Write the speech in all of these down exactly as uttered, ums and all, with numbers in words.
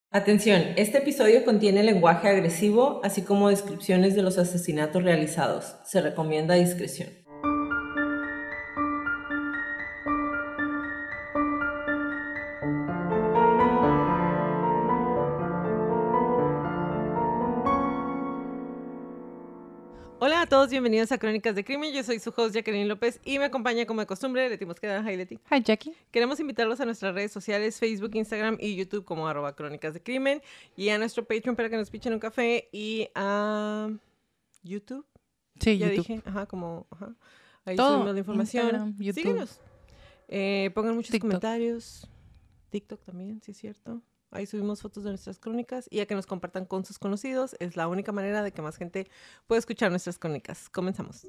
Atención, este episodio contiene lenguaje agresivo, así como descripciones de los asesinatos realizados. Se recomienda discreción. Hola a todos, bienvenidos a Crónicas de Crimen. Yo soy su host, Jacqueline López, y me acompaña como de costumbre Leti Mosqueda. Hi, Leti. Hi, Jackie. Queremos invitarlos a nuestras redes sociales, Facebook, Instagram y YouTube como arroba Crónicas de Crimen, y a nuestro Patreon para que nos pichen un café, y a YouTube. Sí, ya YouTube. dije, ajá, como, ajá. Ahí Todo, subimos la información. Instagram, YouTube. Síguenos. Eh, pongan muchos TikTok. comentarios. TikTok también, sí es cierto. Ahí subimos fotos de nuestras crónicas y a que nos compartan con sus conocidos. Es la única manera de que más gente pueda escuchar nuestras crónicas. Comenzamos.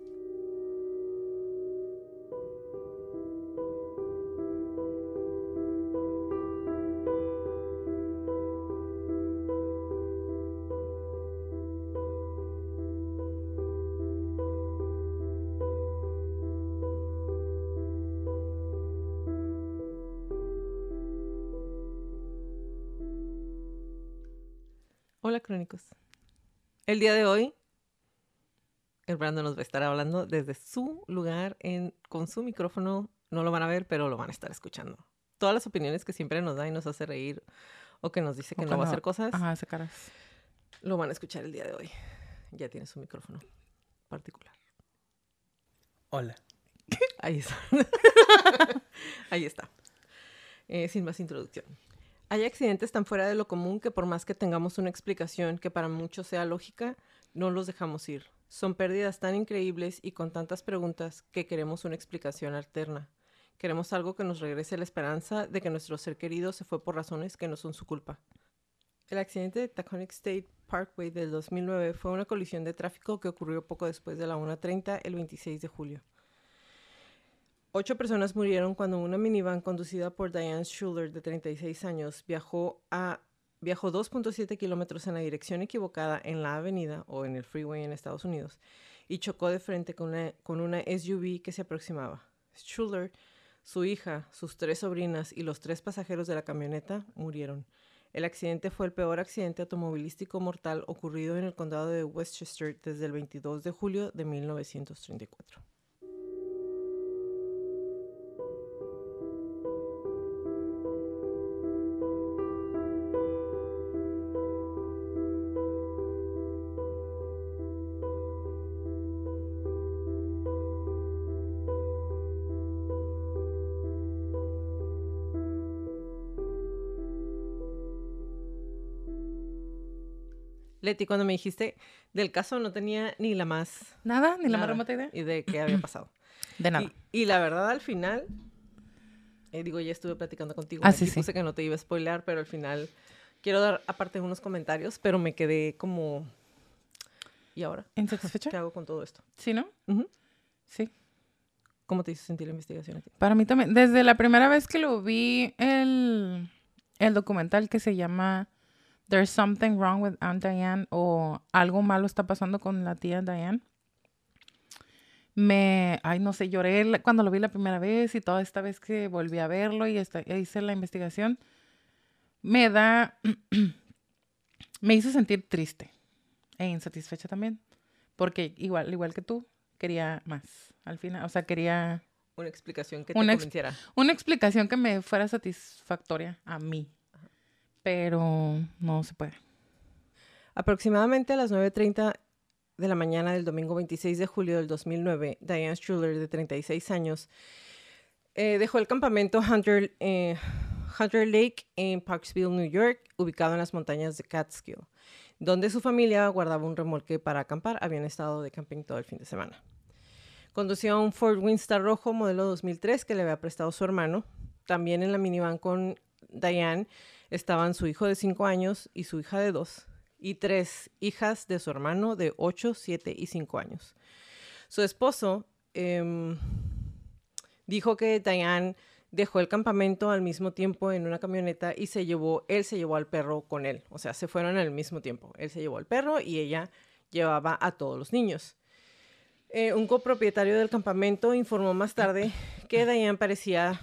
Hola, crónicos. El día de hoy, el Brando nos va a estar hablando desde su lugar en, con su micrófono. No lo van a ver, pero lo van a estar escuchando. Todas las opiniones que siempre nos da y nos hace reír o que nos dice que O no que va a no. hacer cosas, Ajá, hace caras. lo van a escuchar el día de hoy. Ya tiene su micrófono particular. Hola. Ahí está. Ahí está. Eh, sin más introducción. Hay accidentes tan fuera de lo común que por más que tengamos una explicación que para muchos sea lógica, no los dejamos ir. Son pérdidas tan increíbles y con tantas preguntas que queremos una explicación alterna. Queremos algo que nos regrese la esperanza de que nuestro ser querido se fue por razones que no son su culpa. El accidente de Taconic State Parkway del dos mil nueve fue una colisión de tráfico que ocurrió poco después de la una treinta el veintiséis de julio. Ocho personas murieron cuando una minivan conducida por Diane Schuler, de treinta y seis años, viajó, a, viajó dos punto siete kilómetros en la dirección equivocada en la avenida, o en el freeway en Estados Unidos, y chocó de frente con una, con una S U V que se aproximaba. Schuler, su hija, sus tres sobrinas y los tres pasajeros de la camioneta murieron. El accidente fue el peor accidente automovilístico mortal ocurrido en el condado de Westchester desde el veintidós de julio de mil novecientos treinta y cuatro. Leti, cuando me dijiste del caso no tenía ni la más... ¿Nada? ¿Ni la más nada remota idea? y de qué había pasado. De nada. Y, y la verdad, al final... Eh, digo, ya estuve platicando contigo. Ah, Aquí sí, sí. puse que no te iba a spoilear, pero al final... Quiero dar aparte unos comentarios, pero me quedé como... ¿Y ahora? ¿Insatisfecha? ¿Qué hago con todo esto? ¿Sí, no? Uh-huh. Sí. ¿Cómo te hizo sentir la investigación a ti? Para mí también. Desde la primera vez que lo vi, el, el documental que se llama There's Something Wrong with Aunt Diane, o Algo Malo Está Pasando con la tía Diane. Me, ay, no sé, lloré la- cuando lo vi la primera vez y toda esta vez que volví a verlo y esta- hice la investigación. Me da, me hizo sentir triste e insatisfecha también. Porque igual, igual que tú, quería más al final. O sea, quería Una explicación que te Una ex- convenciera. una explicación que me fuera satisfactoria a mí. Pero no se puede. Aproximadamente a las nueve treinta de la mañana del domingo veintiséis de julio del dos mil nueve, Diane Schuler, de treinta y seis años, eh, dejó el campamento Hunter, eh, Hunter Lake en Parksville, New York, ubicado en las montañas de Catskill, donde su familia guardaba un remolque para acampar. Habían estado de camping todo el fin de semana. Conducía un Ford Windstar rojo modelo dos mil tres que le había prestado su hermano. También en la minivan con Diane estaban su hijo de cinco años y su hija de dos, y tres hijas de su hermano de ocho, siete y cinco años. Su esposo eh, dijo que Diane dejó el campamento al mismo tiempo en una camioneta y se llevó, él se llevó al perro con él. O sea, se fueron al mismo tiempo. Él se llevó al perro y ella llevaba a todos los niños. Eh, un copropietario del campamento informó más tarde que Diane parecía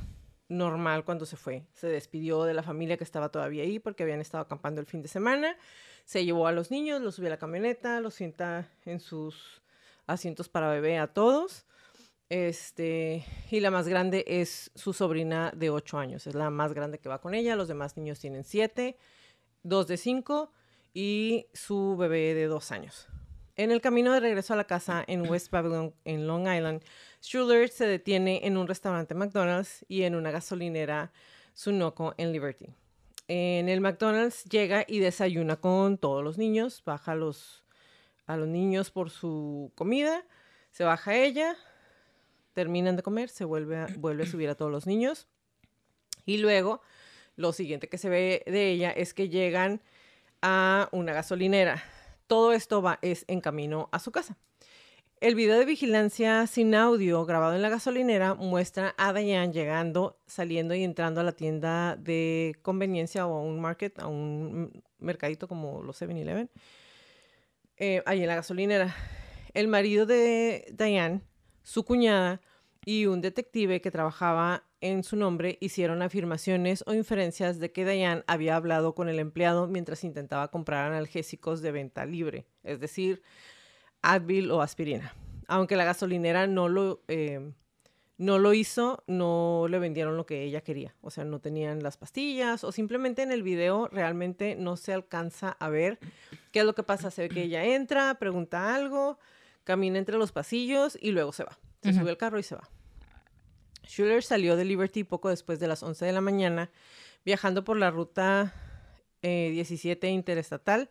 normal cuando se fue. Se despidió de la familia que estaba todavía ahí porque habían estado acampando el fin de semana. Se llevó a los niños, los subió a la camioneta, los sienta en sus asientos para bebé a todos. Este, y la más grande es su sobrina de ocho años. Es la más grande que va con ella. Los demás niños tienen siete, dos de cinco y su bebé de dos años. En el camino de regreso a la casa en West Babylon, en Long Island, Schuller se detiene en un restaurante McDonald's y en una gasolinera Sunoco en Liberty. En el McDonald's llega y desayuna con todos los niños, baja a los, a los niños por su comida, se baja ella, terminan de comer, se vuelve a, vuelve a subir a todos los niños y luego lo siguiente que se ve de ella es que llegan a una gasolinera. Todo esto va, es en camino a su casa. El video de vigilancia sin audio grabado en la gasolinera muestra a Diane llegando, saliendo y entrando a la tienda de conveniencia o a un market, a un mercadito como los seven eleven, eh, ahí en la gasolinera. El marido de Diane, su cuñada y un detective que trabajaba en su nombre hicieron afirmaciones o inferencias de que Diane había hablado con el empleado mientras intentaba comprar analgésicos de venta libre, es decir, Advil o aspirina. Aunque la gasolinera no lo, eh, no lo hizo, no le vendieron lo que ella quería. O sea, no tenían las pastillas o simplemente en el video realmente no se alcanza a ver qué es lo que pasa. Se ve que ella entra, pregunta algo, camina entre los pasillos y luego se va. Se uh-huh. sube al carro y se va. Schuller salió de Liberty poco después de las once de la mañana, viajando por la ruta eh, diecisiete interestatal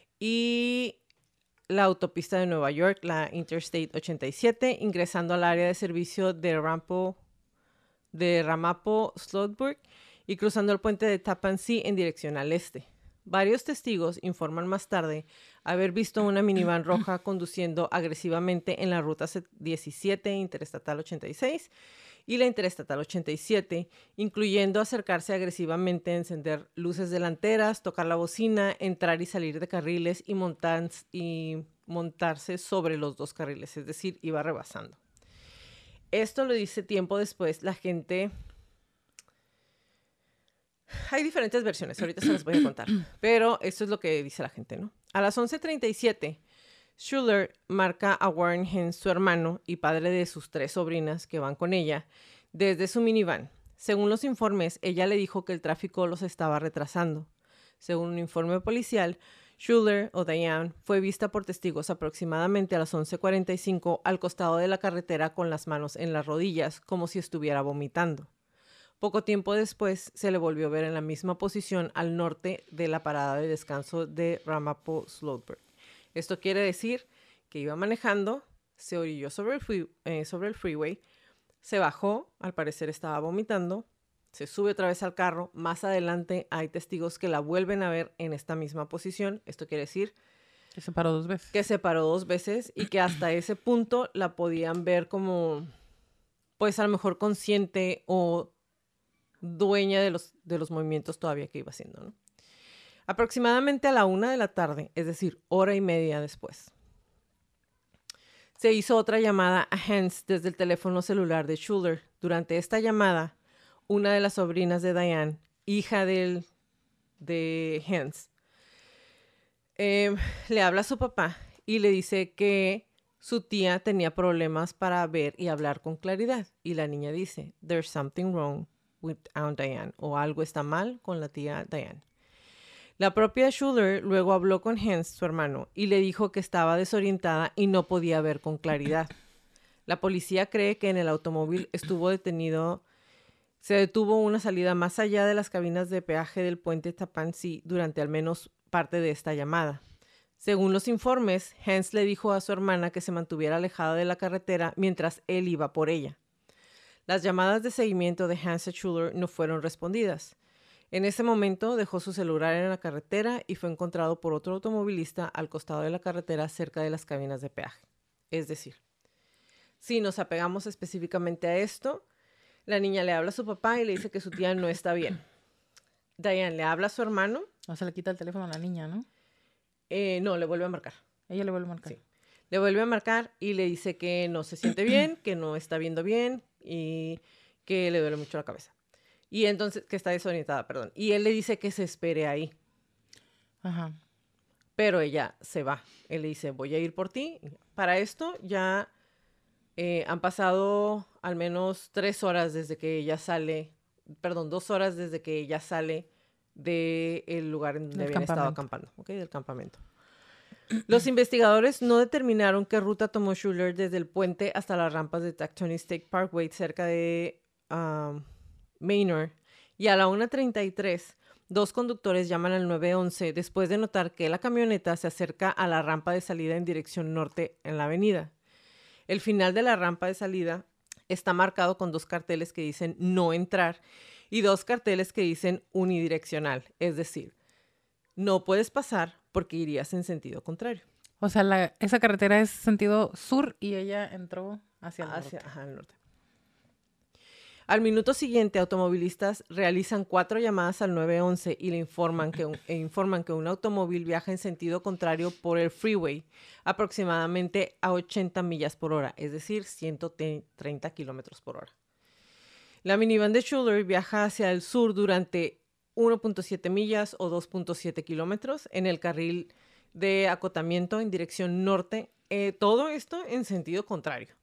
y la autopista de Nueva York, la Interstate ochenta y siete, ingresando al área de servicio de, Rampo, de Ramapo-Slottburg y cruzando el puente de Tappan Zee en dirección al este. Varios testigos informan más tarde haber visto una minivan roja conduciendo agresivamente en la ruta diecisiete interestatal ochenta y seis y la interestatal ochenta y siete, incluyendo acercarse agresivamente, encender luces delanteras, tocar la bocina, entrar y salir de carriles y, montar, y montarse sobre los dos carriles, es decir, iba rebasando. Esto lo dice tiempo después la gente. Hay diferentes versiones, ahorita se las voy a contar, pero esto es lo que dice la gente, ¿no? A las once treinta y siete, Schuller marca a Warren Hens, su hermano y padre de sus tres sobrinas que van con ella, desde su minivan. Según los informes, ella le dijo que el tráfico los estaba retrasando. Según un informe policial, Schuller o Diane fue vista por testigos aproximadamente a las once cuarenta y cinco al costado de la carretera con las manos en las rodillas, como si estuviera vomitando. Poco tiempo después se le volvió a ver en la misma posición al norte de la parada de descanso de Ramapo-Slottburg. Esto quiere decir que iba manejando, se orilló sobre el, free, eh, sobre el freeway, se bajó, al parecer estaba vomitando, se sube otra vez al carro. Más adelante hay testigos que la vuelven a ver en esta misma posición. Esto quiere decir que se paró dos veces. Que se paró dos veces y que hasta ese punto la podían ver como, pues a lo mejor consciente o dueña de los, de los movimientos todavía que iba haciendo, ¿no? Aproximadamente a la una de la tarde, es decir, hora y media después, se hizo otra llamada a Hens desde el teléfono celular de Schuller. Durante esta llamada, una de las sobrinas de Diane, hija del, de Hens, eh, le habla a su papá y le dice que su tía tenía problemas para ver y hablar con claridad. Y la niña dice, "There's something wrong with Aunt Diane", o algo está mal con la tía Diane. La propia Schuller luego habló con Hens, su hermano, y le dijo que estaba desorientada y no podía ver con claridad. La policía cree que en el automóvil estuvo detenido, se detuvo una salida más allá de las cabinas de peaje del puente Tappan Zee durante al menos parte de esta llamada. Según los informes, Hens le dijo a su hermana que se mantuviera alejada de la carretera mientras él iba por ella. Las llamadas de seguimiento de Hens a Schuller no fueron respondidas. En ese momento dejó su celular en la carretera y fue encontrado por otro automovilista al costado de la carretera cerca de las cabinas de peaje. Es decir, si nos apegamos específicamente a esto, la niña le habla a su papá y le dice que su tía no está bien. Diane le habla a su hermano. No se le quita el teléfono a la niña, ¿no? Eh, no, le vuelve a marcar. Ella le vuelve a marcar. Sí. Le vuelve a marcar y le dice que no se siente bien, que no está viendo bien y que le duele mucho la cabeza. Y entonces, que está desorientada, perdón. Y él le dice que se espere ahí. Ajá. Pero ella se va. Él le dice, voy a ir por ti. Para esto ya eh, han pasado al menos tres horas desde que ella sale, perdón, dos horas desde que ella sale del lugar en donde Del habían estado campamento. acampando, ¿ok? Del campamento. Los investigadores no determinaron qué ruta tomó Schuller desde el puente hasta las rampas de Tacony State Parkway cerca de um, Manor. Y a la una treinta y tres, dos conductores llaman al nueve once después de notar que la camioneta se acerca a la rampa de salida en dirección norte en la avenida. El final de la rampa de salida está marcado con dos carteles que dicen no entrar y dos carteles que dicen unidireccional, es decir, no puedes pasar porque irías en sentido contrario. O sea, la, esa carretera es sentido sur y ella entró hacia el Hacia, norte. ajá, el norte. Al minuto siguiente, automovilistas realizan cuatro llamadas al nueve once y le informan que, un, e informan que un automóvil viaja en sentido contrario por el freeway, aproximadamente a ochenta millas por hora, es decir, ciento treinta kilómetros por hora. La minivan de Schuller viaja hacia el sur durante uno punto siete millas o dos punto siete kilómetros en el carril de acotamiento en dirección norte, eh, todo esto en sentido contrario.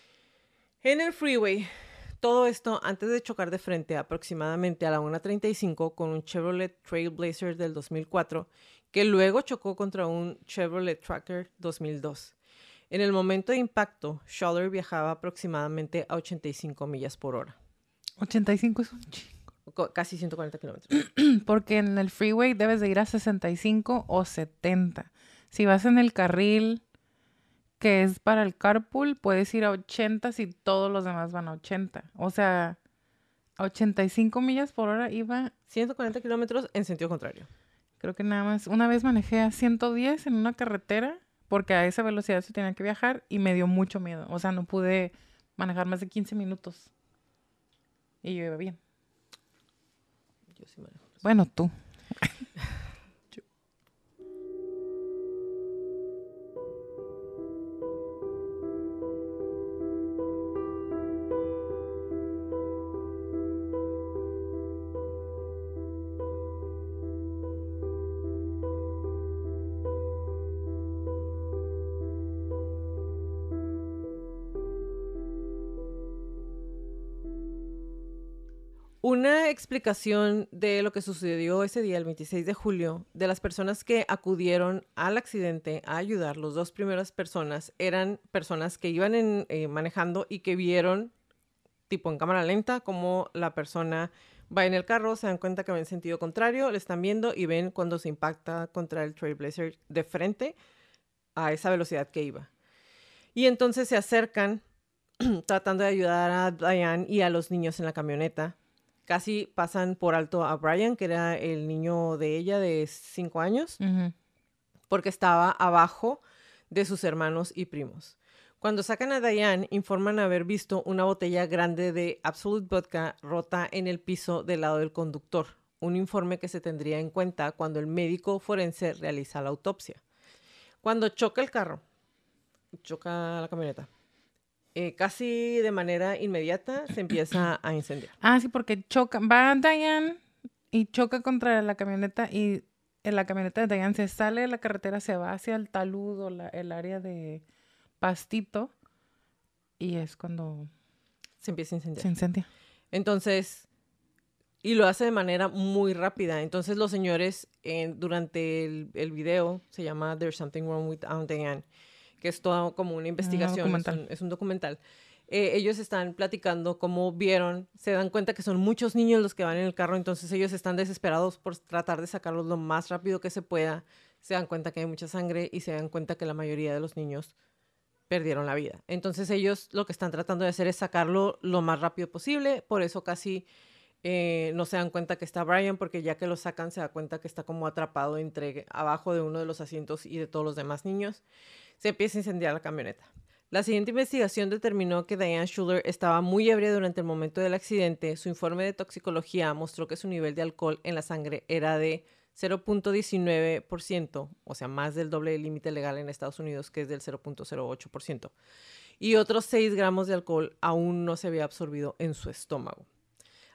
En el freeway, todo esto antes de chocar de frente aproximadamente a la una treinta y cinco con un Chevrolet Trailblazer del dos mil cuatro, que luego chocó contra un Chevrolet Tracker dos mil dos. En el momento de impacto, Schuller viajaba aproximadamente a ochenta y cinco millas por hora. ochenta y cinco es un chingo. Casi ciento cuarenta kilómetros. Porque en el freeway debes de ir a sesenta y cinco o setenta. Si vas en el carril que es para el carpool, puedes ir a ochenta si todos los demás van a ochenta. O sea, a ochenta y cinco millas por hora iba... ciento cuarenta kilómetros en sentido contrario. Creo que nada más. Una vez manejé a ciento diez en una carretera porque a esa velocidad se tenía que viajar y me dio mucho miedo. O sea, no pude manejar más de quince minutos. Y yo iba bien. Yo sí manejo. Bueno, tú. Una explicación de lo que sucedió ese día, el veintiséis de julio, de las personas que acudieron al accidente a ayudar, las dos primeras personas eran personas que iban en, eh, manejando y que vieron, tipo en cámara lenta, como la persona va en el carro, se dan cuenta que va en sentido contrario, le están viendo y ven cuando se impacta contra el Trailblazer de frente a esa velocidad que iba. Y entonces se acercan tratando de ayudar a Diane y a los niños en la camioneta. Casi pasan por alto a Brian, que era el niño de ella de cinco años, Uh-huh. porque estaba abajo de sus hermanos y primos. Cuando sacan a Diane, informan haber visto una botella grande de Absolute Vodka rota en el piso del lado del conductor, un informe que se tendría en cuenta cuando el médico forense realiza la autopsia. Cuando choca el carro, choca la camioneta, Eh, casi de manera inmediata se empieza a incendiar. Ah, sí, porque choca. Va Diane y choca contra la camioneta y en la camioneta de Diane se sale de la carretera, se va hacia el talud o la, el área de pastito y es cuando Se empieza a incendiar. se incendia. Entonces, y lo hace de manera muy rápida. Entonces los señores, eh, durante el, el video, se llama There's Something Wrong with Aunt Diane, que es todo como una investigación, Un es, documental. un, es un documental. Eh, ellos están platicando cómo vieron, se dan cuenta que son muchos niños los que van en el carro, entonces ellos están desesperados por tratar de sacarlos lo más rápido que se pueda. Se dan cuenta que hay mucha sangre y se dan cuenta que la mayoría de los niños perdieron la vida. Entonces ellos lo que están tratando de hacer es sacarlo lo más rápido posible, por eso casi eh, no se dan cuenta que está Brian, porque ya que lo sacan se da cuenta que está como atrapado entre abajo de uno de los asientos y de todos los demás niños. Se empieza a incendiar la camioneta. La siguiente investigación determinó que Diane Schuller estaba muy ebria durante el momento del accidente. Su informe de toxicología mostró que su nivel de alcohol en la sangre era de cero punto diecinueve por ciento, o sea, más del doble del límite legal en Estados Unidos, que es del cero punto cero ocho por ciento. Y otros seis gramos de alcohol aún no se había absorbido en su estómago.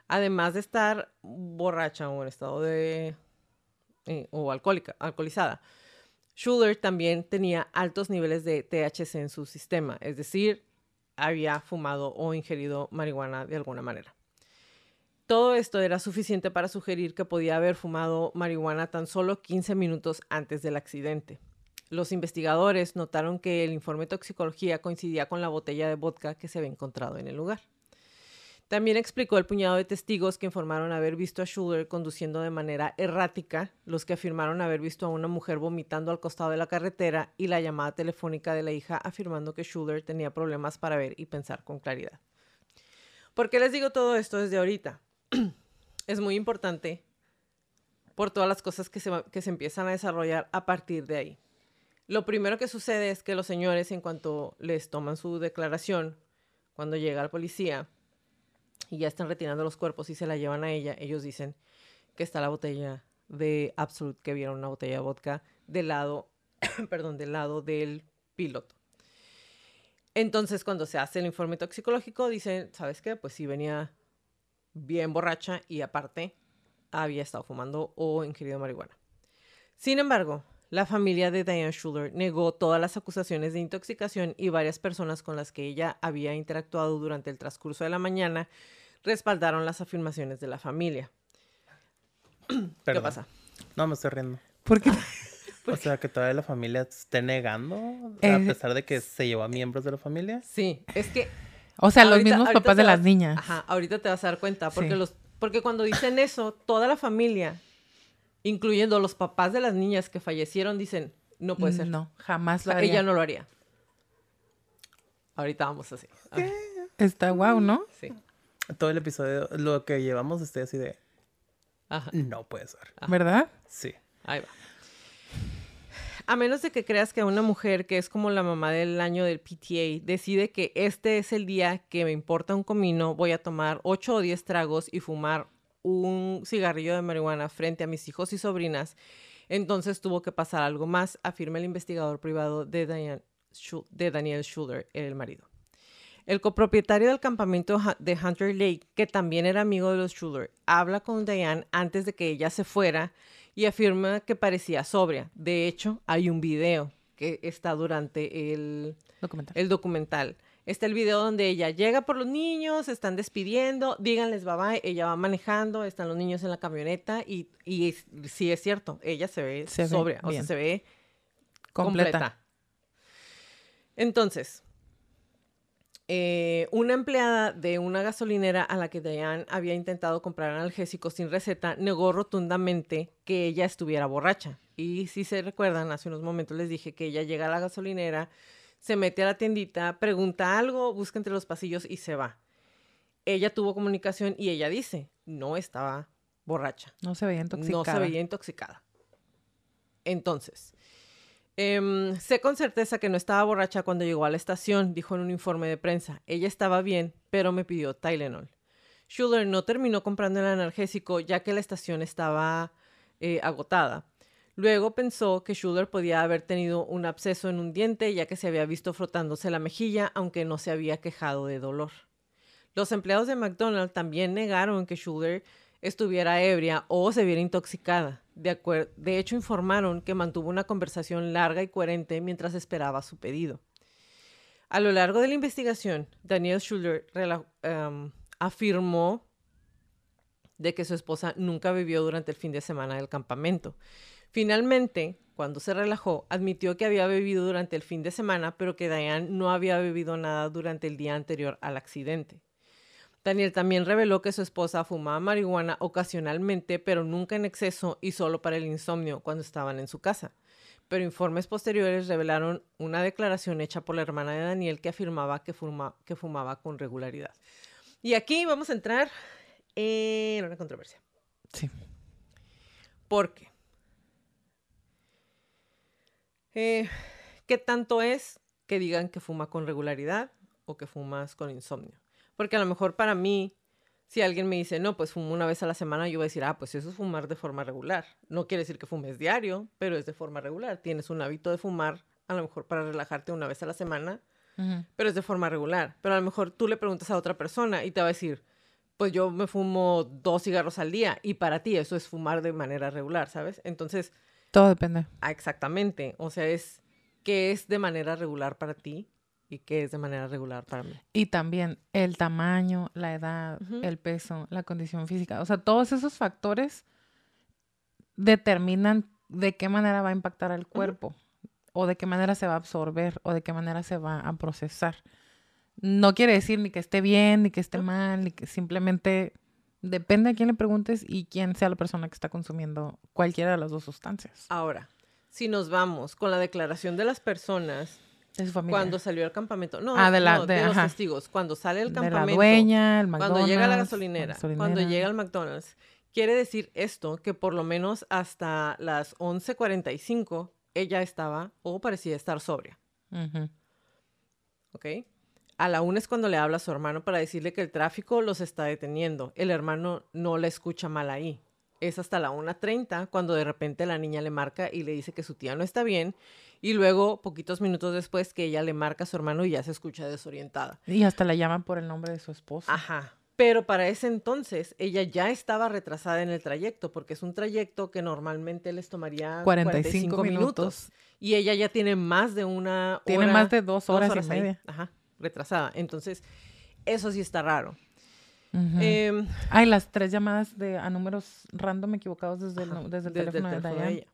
Además de estar borracha o en estado de... Eh, o alcohólica, alcoholizada, Schuller también tenía altos niveles de T H C en su sistema, es decir, había fumado o ingerido marihuana de alguna manera. Todo esto era suficiente para sugerir que podía haber fumado marihuana tan solo quince minutos antes del accidente. Los investigadores notaron que el informe de toxicología coincidía con la botella de vodka que se había encontrado en el lugar. También explicó el puñado de testigos que informaron haber visto a Schuller conduciendo de manera errática, los que afirmaron haber visto a una mujer vomitando al costado de la carretera y la llamada telefónica de la hija afirmando que Schuller tenía problemas para ver y pensar con claridad. ¿Por qué les digo todo esto desde ahorita? Es muy importante por todas las cosas que se, que se empiezan a desarrollar a partir de ahí. Lo primero que sucede es que los señores, en cuanto les toman su declaración, cuando llega el policía y ya están retirando los cuerpos y se la llevan a ella, ellos dicen que está la botella de Absolut, que vieron una botella de vodka del lado, perdón, del lado del piloto. Entonces, cuando se hace el informe toxicológico, dicen, ¿sabes qué? Pues sí venía bien borracha y aparte había estado fumando o ingerido marihuana. Sin embargo, la familia de Diane Schuller negó todas las acusaciones de intoxicación y varias personas con las que ella había interactuado durante el transcurso de la mañana respaldaron las afirmaciones de la familia. Perdón. ¿Qué pasa? No, me estoy riendo. ¿Por qué? O sea, que todavía la familia esté negando, Eh, a pesar de que se llevó a miembros de la familia. Sí, es que... O sea, los ahorita- mismos ahorita papás te de las vas- niñas. Ajá, ahorita te vas a dar cuenta, porque, Sí. los, porque cuando dicen eso, toda la familia, incluyendo los papás de las niñas que fallecieron, dicen, no puede ser. No, jamás O sea, lo haría. ella no lo haría. Ahorita vamos así. A ver, Está guau, ¿no? sí. Todo el episodio, lo que llevamos, estoy así de, Ajá, no puede ser. Ah. ¿Verdad? Sí. ahí va. A menos de que creas que una mujer que es como la mamá del año del P T A decide que este es el día que me importa un comino, voy a tomar ocho o diez tragos y fumar un cigarrillo de marihuana frente a mis hijos y sobrinas, entonces tuvo que pasar algo más, afirma el investigador privado de, Diane Schu- de Daniel Schuller, el marido. El copropietario del campamento Hu- de Hunter Lake, que también era amigo de los Schuller, habla con Diane antes de que ella se fuera y afirma que parecía sobria. De hecho, hay un video que está durante el, Documental. el documental. Está el video donde ella llega por los niños, se están despidiendo, díganles bye bye, ella va manejando, están los niños en la camioneta y, y es- sí es cierto, ella se ve Se ve sobria, o sea, bien. se ve Completa. completa. Entonces, eh, una empleada de una gasolinera a la que Diane había intentado comprar analgésicos sin receta negó rotundamente que ella estuviera borracha. Y si se recuerdan, hace unos momentos les dije que ella llega a la gasolinera, se mete a la tiendita, pregunta algo, busca entre los pasillos y se va. Ella tuvo comunicación y ella dice, no estaba borracha. No se veía intoxicada. No se veía intoxicada. Entonces, em, sé con certeza que no estaba borracha cuando llegó a la estación, dijo en un informe de prensa. Ella estaba bien, pero me pidió Tylenol. Schuller no terminó comprando el analgésico ya que la estación estaba eh, agotada. Luego pensó que Schuller podía haber tenido un absceso en un diente ya que se había visto frotándose la mejilla, aunque no se había quejado de dolor. Los empleados de McDonald's también negaron que Schuller estuviera ebria o se viera intoxicada. De, acuer- de hecho, informaron que mantuvo una conversación larga y coherente mientras esperaba su pedido. A lo largo de la investigación, Daniel Schuller rela- um, afirmó de que su esposa nunca bebió durante el fin de semana del campamento. Finalmente, cuando se relajó, admitió que había bebido durante el fin de semana, pero que Diane no había bebido nada durante el día anterior al accidente. Daniel también reveló que su esposa fumaba marihuana ocasionalmente, pero nunca en exceso y solo para el insomnio cuando estaban en su casa. Pero informes posteriores revelaron una declaración hecha por la hermana de Daniel que afirmaba que, fuma, que fumaba con regularidad. Y aquí vamos a entrar en una controversia. Sí. ¿Por qué? Eh, ¿Qué tanto es que digan que fuma con regularidad o que fumas con insomnio? Porque a lo mejor para mí, si alguien me dice, no, pues fumo una vez a la semana, yo voy a decir, ah, pues eso es fumar de forma regular. No quiere decir que fumes diario, pero es de forma regular. Tienes un hábito de fumar, a lo mejor para relajarte una vez a la semana, Ujú. pero es de forma regular. Pero a lo mejor tú le preguntas a otra persona y te va a decir, pues yo me fumo dos cigarros al día y para ti eso es fumar de manera regular, ¿sabes? Entonces, Todo depende. ah, exactamente, o sea, es qué es de manera regular para ti y qué es de manera regular para mí. Y también el tamaño, la edad, Ujú. el peso, la condición física. O sea, todos esos factores determinan de qué manera va a impactar al cuerpo, o de qué manera se va a absorber, o de qué manera se va a procesar. No quiere decir ni que esté bien, ni que esté No. mal, ni que simplemente depende a quién le preguntes y quién sea la persona que está consumiendo cualquiera de las dos sustancias. Ahora, si nos vamos con la declaración de las personas De su familia. cuando salió al campamento, no, Ah, de la- no, de- de los ajá. testigos, cuando sale el de la campamento, dueña, el McDonald's. cuando llega a la la gasolinera, cuando gasolinera. llega al McDonald's, quiere decir esto, que por lo menos hasta las once cuarenta y cinco ella estaba o parecía estar sobria, Ujú. ¿ok? A la una es cuando le habla a su hermano para decirle que el tráfico los está deteniendo. El hermano no la escucha mal ahí. Es hasta la una treinta cuando de repente la niña le marca y le dice que su tía no está bien. Y luego, poquitos minutos después, que ella le marca a su hermano y ya se escucha desorientada. Y hasta la llaman por el nombre de su esposo. Ajá. Pero para ese entonces, ella ya estaba retrasada en el trayecto, porque es un trayecto que normalmente les tomaría cuarenta y cinco minutos. Y ella ya tiene más de una hora. Tiene más de dos horas, y ahí. media. Ajá, retrasada. Entonces, eso sí está raro. Ujú. Em, Hay las tres llamadas de, a números random equivocados desde el, ajá, nu- desde el desde teléfono, de Diane. ella.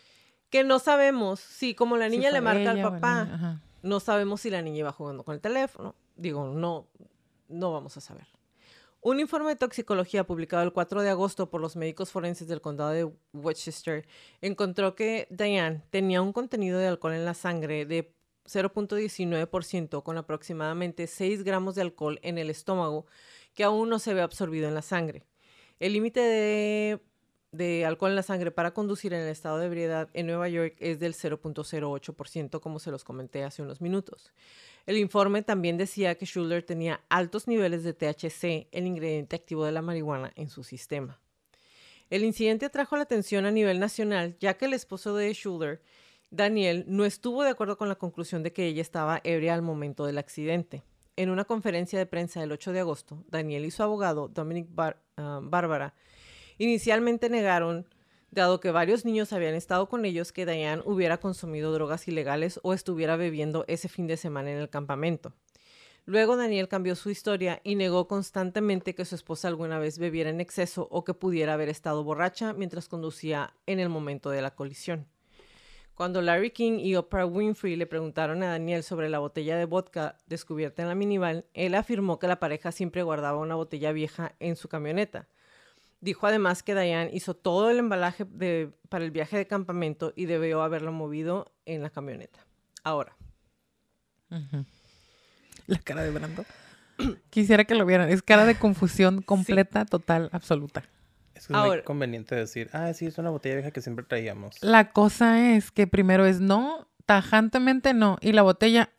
Que no sabemos si, como la Si niña fue le marca ella al o el papá, niño, ajá. no sabemos si la niña iba jugando con el teléfono. Digo, no, no vamos a saber. Un informe de toxicología publicado el cuatro de agosto por los médicos forenses del condado de Westchester encontró que Diane tenía un contenido de alcohol en la sangre de cero punto diecinueve por ciento con aproximadamente seis gramos de alcohol en el estómago que aún no se ve absorbido en la sangre. El límite de, de alcohol en la sangre para conducir en el estado de ebriedad en Nueva York es del cero punto cero ocho por ciento, como se los comenté hace unos minutos. El informe también decía que Schuller tenía altos niveles de T H C, el ingrediente activo de la marihuana, en su sistema. El incidente atrajo la atención a nivel nacional, ya que el esposo de Schuller, Daniel, no estuvo de acuerdo con la conclusión de que ella estaba ebria al momento del accidente. En una conferencia de prensa el ocho de agosto, Daniel y su abogado, Dominic Bar- uh, Bárbara, inicialmente negaron, dado que varios niños habían estado con ellos, que Diane hubiera consumido drogas ilegales o estuviera bebiendo ese fin de semana en el campamento. Luego Daniel cambió su historia y negó constantemente que su esposa alguna vez bebiera en exceso o que pudiera haber estado borracha mientras conducía en el momento de la colisión. Cuando Larry King y Oprah Winfrey le preguntaron a Daniel sobre la botella de vodka descubierta en la minivan, él afirmó que la pareja siempre guardaba una botella vieja en su camioneta. Dijo además que Diane hizo todo el embalaje de, para el viaje de campamento y debió haberlo movido en la camioneta. Ahora. Ujú. La cara de Brando. Quisiera que lo vieran. Es cara de confusión completa, total, absoluta. Es que es muy Ahora- conveniente decir, ah, sí, es una botella vieja que siempre traíamos. La cosa es que primero es no, tajantemente no. Y la botella,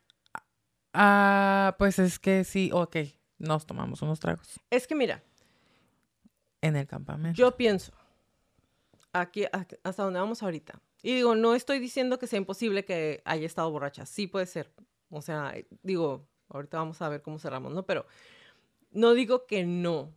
ah, pues es que sí, ok, nos tomamos unos tragos Es que mira, en el campamento. yo pienso, aquí aquí- hasta donde vamos ahorita, y digo, no estoy diciendo que sea imposible que haya estado borracha, sí puede ser, o sea, digo, ahorita vamos a ver cómo cerramos, ¿no? Pero no digo que no,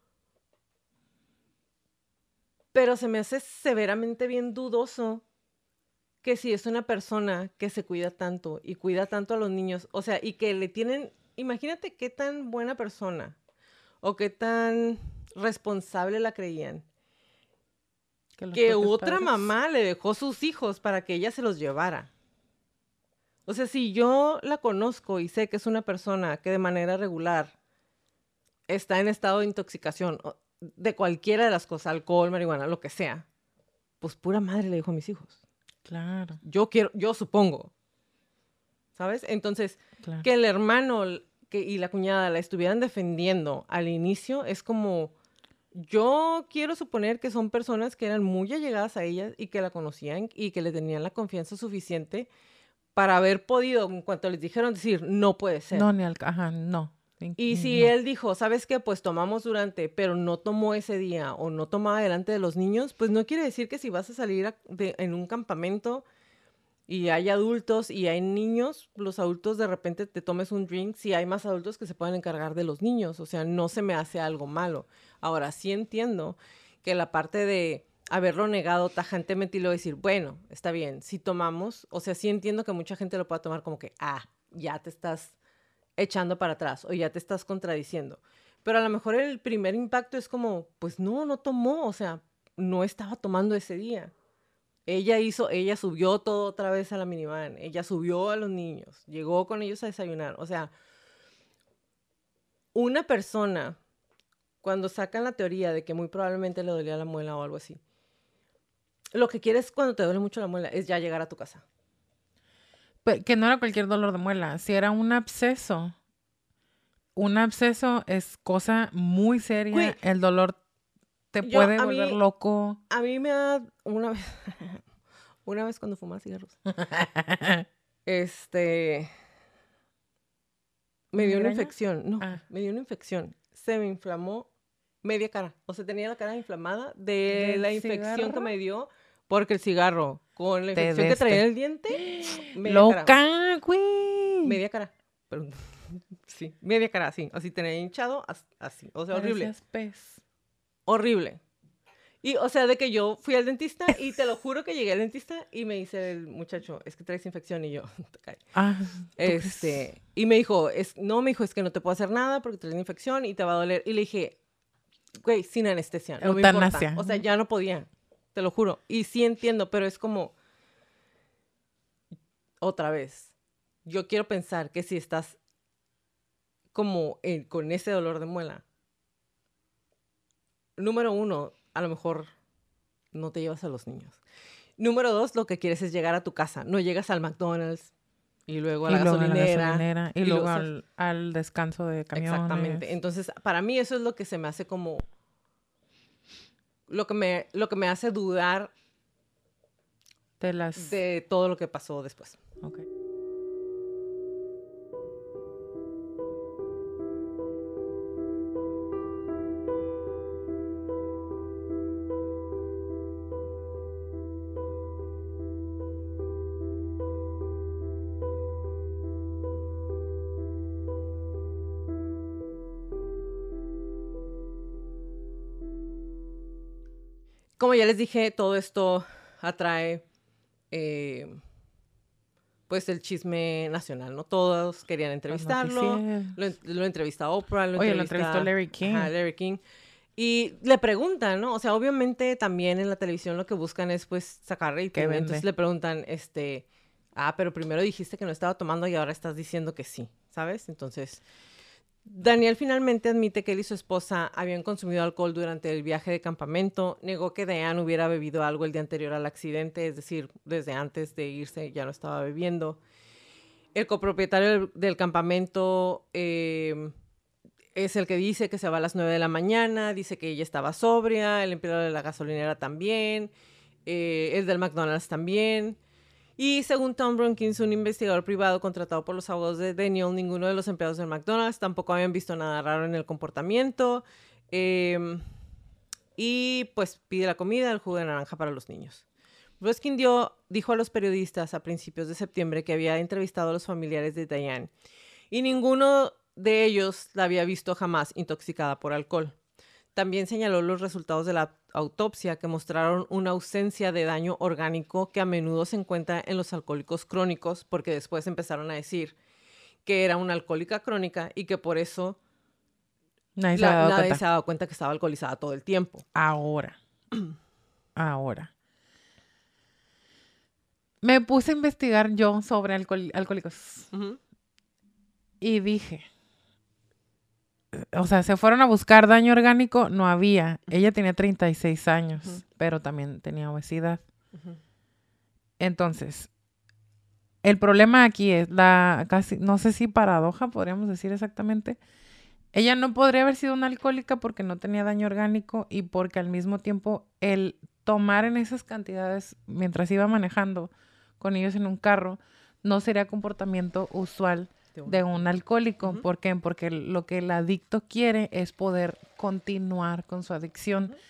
pero se me hace severamente bien dudoso que si es una persona que se cuida tanto y cuida tanto a los niños, o sea, y que le tienen, imagínate qué tan buena persona o qué tan responsable la creían, los que propios otra padres- mamá le dejó sus hijos para que ella se los llevara. O sea, si yo la conozco y sé que es una persona que de manera regular está en estado de intoxicación o- de cualquiera de las cosas, alcohol, marihuana, lo que sea, pues pura madre le dijo a mis hijos. Claro, Yo quiero, yo supongo. ¿Sabes? Entonces, claro. que el hermano que, y la cuñada la estuvieran defendiendo al inicio es como, yo quiero suponer que son personas que eran muy allegadas a ella y que la conocían y que le tenían la confianza suficiente para haber podido, en cuanto les dijeron, decir, no puede ser. No, ni al... Ajá, no. Y si no. él dijo, ¿sabes qué? Pues tomamos durante, pero no tomó ese día o no tomaba delante de los niños, pues no quiere decir que si vas a salir a- de- en un campamento Y hay adultos y hay niños. Los adultos de repente te tomes un drink. Si hay más adultos que se pueden encargar de los niños. O sea, no se me hace algo malo. Ahora, sí entiendo que la parte de haberlo negado tajantemente y luego decir, bueno, está bien, si tomamos. O sea, sí entiendo que mucha gente lo pueda tomar como que, ah, ya te estás echando para atrás o ya te estás contradiciendo. Pero a lo mejor el primer impacto es como, pues no, no tomó. O sea, no estaba tomando ese día. Ella hizo, ella subió todo otra vez a la minivan, ella subió a los niños, llegó con ellos a desayunar. O sea, una persona, cuando sacan la teoría de que muy probablemente le dolía la muela o algo así, lo que quieres cuando te duele mucho la muela es ya llegar a tu casa. Pero que no era cualquier dolor de muela, si era un absceso. Un absceso es cosa muy seria, Güey, el dolor te yo, puede a volver mí- loco. A mí me da una vez, una vez cuando fumaba cigarros, este, me dio una ¿Migraña? infección, no, Ah. me dio una infección, se me inflamó media cara, o sea, tenía la cara inflamada de ¿Del la infección que cigarro? me dio porque el cigarro, con la Te infección que deste. traía en el diente, media cara, ¡Loca, güey! media cara, perdón, sí, media cara, así, así tenía hinchado, as- así, o sea, horrible. Parecías pez. Horrible. Y, o sea, de que yo fui al dentista y te lo juro que llegué al dentista y me dice el muchacho, es que traes infección y yo, te cae. Ah, ¿tú crees? Este, y me dijo, es, no, me dijo, es que no te puedo hacer nada porque traes infección y te va a doler. Y le dije, güey, sin anestesia, no me Eutanasia. importa. O sea, ya no podía, te lo juro. Y sí entiendo, pero es como, otra vez, yo quiero pensar que si estás como en- con ese dolor de muela, número uno, a lo mejor no te llevas a los niños. Número dos, lo que quieres es llegar a tu casa. No llegas al McDonald's y luego a Y la luego a la gasolinera. gasolinera. Y, y luego luego- al, al descanso de camiones. Exactamente. Entonces, para mí eso es lo que se me hace como... Lo que me, lo que me hace dudar De las... de todo lo que pasó después. Ok. Como ya les dije, todo esto atrae... eh, pues el chisme nacional, ¿no? Todos querían entrevistarlo. noticieros. Lo, en- lo entrevista Oprah, lo Oye, lo entrevista... entrevistó Larry King. Ajá, Larry King. Y le preguntan, ¿no? O sea, obviamente también en la televisión lo que buscan es, pues, sacar rating. Que vende. Entonces le preguntan, este... Ah, pero primero dijiste que no estaba tomando y ahora estás diciendo que sí, ¿sabes? Entonces... Daniel finalmente admite que él y su esposa habían consumido alcohol durante el viaje de campamento. Negó que Diane hubiera bebido algo el día anterior al accidente, es decir, desde antes de irse ya no estaba bebiendo. El copropietario del, del campamento eh, es el que dice que se va a las nueve de la mañana, dice que ella estaba sobria, el empleado de la gasolinera también, eh, el del McDonald's también. Y según Tom Brookins, un investigador privado contratado por los abogados de Daniel, ninguno de los empleados del McDonald's tampoco habían visto nada raro en el comportamiento. Eh, y pues pide la comida, el jugo de naranja para los niños. Ruskin dio, dijo a los periodistas a principios de septiembre que había entrevistado a los familiares de Diane y ninguno de ellos la había visto jamás intoxicada por alcohol. También señaló los resultados de la autopsia que mostraron una ausencia de daño orgánico que a menudo se encuentra en los alcohólicos crónicos, porque después empezaron a decir que era una alcohólica crónica y que por eso Nadie se la- ha dado nadie cuenta. se ha dado cuenta que estaba alcoholizada todo el tiempo. Ahora. Ahora. Me puse a investigar yo sobre alcohol- alcohólicos. Ujú. Y dije, o sea, se fueron a buscar daño orgánico, no había. Ella tenía treinta y seis años, Ujú. pero también tenía obesidad. Ujú. Entonces, el problema aquí es la casi, no sé si paradoja, podríamos decir exactamente. Ella no podría haber sido una alcohólica porque no tenía daño orgánico y porque al mismo tiempo el tomar en esas cantidades mientras iba manejando con ellos en un carro no sería comportamiento usual De un- de un alcohólico. Ujú. ¿Por qué? Porque lo que el adicto quiere es poder continuar con su adicción. Ujú.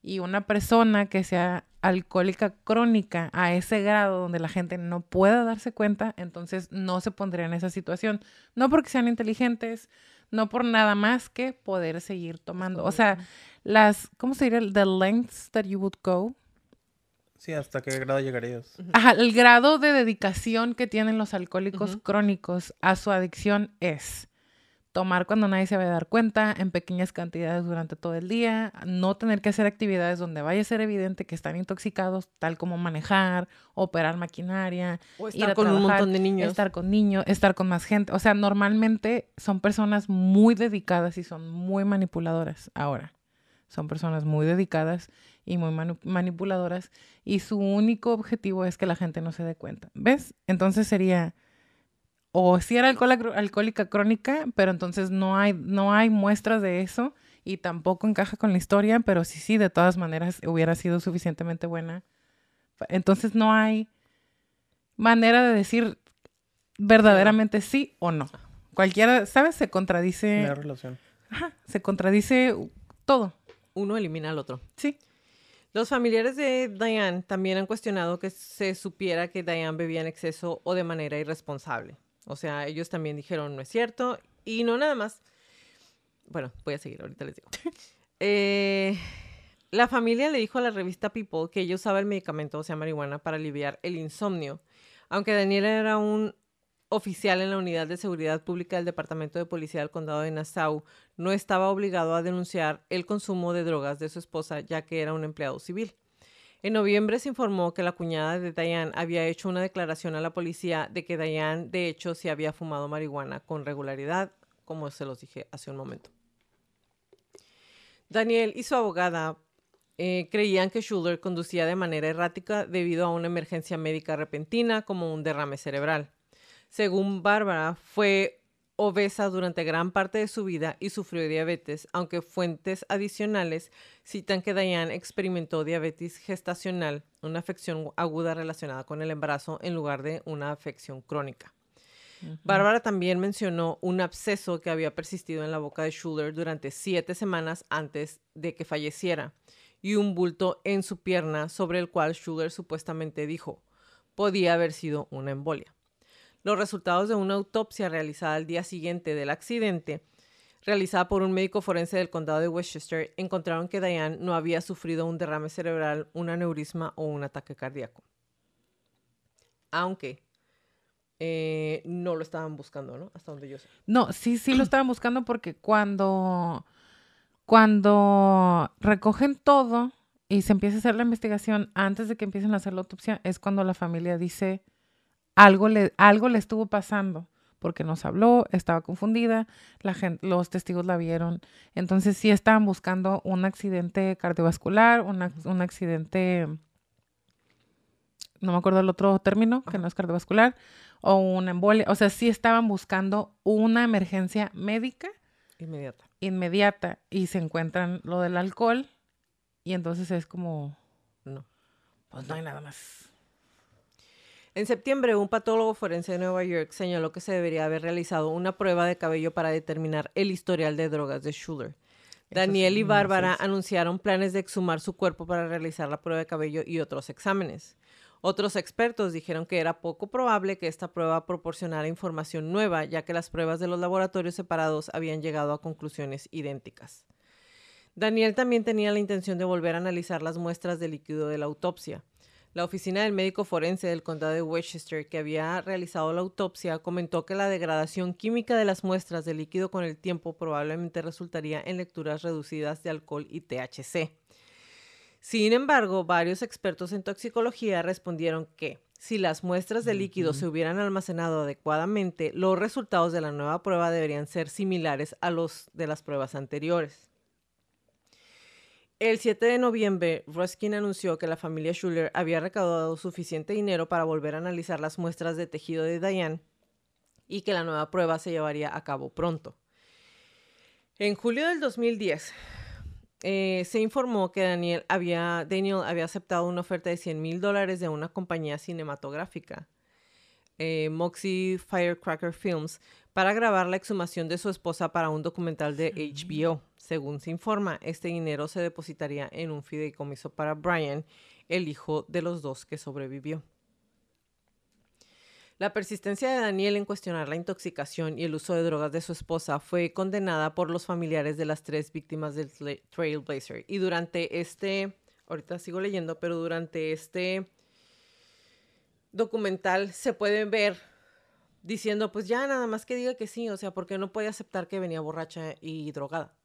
Y una persona que sea alcohólica crónica a ese grado donde la gente no pueda darse cuenta, entonces no se pondría en esa situación. No porque sean inteligentes, no por nada más que poder seguir tomando. O sea, las, ¿cómo se diría? The lengths that you would go. Sí, ¿hasta qué grado llegarías? Ajá, el grado de dedicación que tienen los alcohólicos Ujú. crónicos a su adicción es tomar cuando nadie se va a dar cuenta, en pequeñas cantidades durante todo el día, no tener que hacer actividades donde vaya a ser evidente que están intoxicados, tal como manejar, operar maquinaria, O ir estar a con un trabajar, montón de niños. estar con niños, estar con más gente. O sea, normalmente son personas muy dedicadas y son muy manipuladoras ahora. Son personas muy dedicadas y muy manu- manipuladoras y su único objetivo es que la gente no se dé cuenta. ¿Ves? Entonces sería, o si era alcohólica, alcohólica crónica, pero entonces no hay, no hay muestras de eso y tampoco encaja con la historia, pero sí, sí, de todas maneras hubiera sido suficientemente buena. Entonces no hay manera de decir verdaderamente sí o no. Cualquiera, ¿sabes? Se No hay contradice, relación. ajá, se contradice todo. Uno elimina al otro. Sí. Los familiares de Diane también han cuestionado que se supiera que Diane bebía en exceso o de manera irresponsable. O sea, ellos también dijeron no es cierto y no nada más. Bueno, voy a seguir, ahorita les digo. Eh, la familia le dijo a la revista People que ella usaba el medicamento, o sea, marihuana, para aliviar el insomnio. Aunque Daniel era un oficial en la Unidad de Seguridad Pública del Departamento de Policía del Condado de Nassau, no estaba obligado a denunciar el consumo de drogas de su esposa, ya que era un empleado civil. En noviembre se informó que la cuñada de Diane había hecho una declaración a la policía de que Diane, de hecho, sí había fumado marihuana con regularidad, como se los dije hace un momento. Daniel y su abogada eh, creían que Schuller conducía de manera errática debido a una emergencia médica repentina como un derrame cerebral. Según Bárbara, fue obesa durante gran parte de su vida y sufrió diabetes, aunque fuentes adicionales citan que Diane experimentó diabetes gestacional, una afección aguda relacionada con el embarazo en lugar de una afección crónica. Uh-huh. Bárbara también mencionó un absceso que había persistido en la boca de Schuller durante siete semanas antes de que falleciera y un bulto en su pierna sobre el cual Schuller supuestamente dijo podía haber sido una embolia. Los resultados de una autopsia realizada al día siguiente del accidente, realizada por un médico forense del condado de Westchester, encontraron que Diane no había sufrido un derrame cerebral, un aneurisma o un ataque cardíaco. Aunque eh, no lo estaban buscando, ¿no? Hasta donde yo sé. No, sí, sí lo estaban buscando porque cuando, cuando recogen todo y se empieza a hacer la investigación, antes de que empiecen a hacer la autopsia, es cuando la familia dice algo le, algo le estuvo pasando, porque nos habló, estaba confundida, la gente, los testigos la vieron. Entonces sí estaban buscando un accidente cardiovascular, una, un accidente, no me acuerdo el otro término, que no es cardiovascular, o una embolia. O sea, sí estaban buscando una emergencia médica Inmediata. inmediata y se encuentran lo del alcohol y entonces es como, No. pues no hay nada más. En septiembre, un patólogo forense de Nueva York señaló que se debería haber realizado una prueba de cabello para determinar el historial de drogas de Schuller. Daniel y Bárbara anunciaron planes de exhumar su cuerpo para realizar la prueba de cabello y otros exámenes. Otros expertos dijeron que era poco probable que esta prueba proporcionara información nueva, ya que las pruebas de los laboratorios separados habían llegado a conclusiones idénticas. Daniel también tenía la intención de volver a analizar las muestras de líquido de la autopsia. La oficina del médico forense del condado de Westchester, que había realizado la autopsia, comentó que la degradación química de las muestras de líquido con el tiempo probablemente resultaría en lecturas reducidas de alcohol y T H C. Sin embargo, varios expertos en toxicología respondieron que si las muestras de líquido uh-huh. se hubieran almacenado adecuadamente, los resultados de la nueva prueba deberían ser similares a los de las pruebas anteriores. El siete de noviembre, Ruskin anunció que la familia Schuller había recaudado suficiente dinero para volver a analizar las muestras de tejido de Diane y que la nueva prueba se llevaría a cabo pronto. En julio del dos mil diez, eh, se informó que Daniel había, Daniel había aceptado una oferta de cien mil dólares de una compañía cinematográfica. eh, Moxie Firecracker Films para grabar la exhumación de su esposa para un documental de H B O. Según se informa, este dinero se depositaría en un fideicomiso para Brian, el hijo de los dos que sobrevivió. La persistencia de Daniel en cuestionar la intoxicación y el uso de drogas de su esposa fue condenada por los familiares de las tres víctimas del Trailblazer. Y durante este, ahorita sigo leyendo, pero durante este documental se puede ver diciendo, pues ya nada más que diga que sí, o sea, porque no puede aceptar que venía borracha y drogada.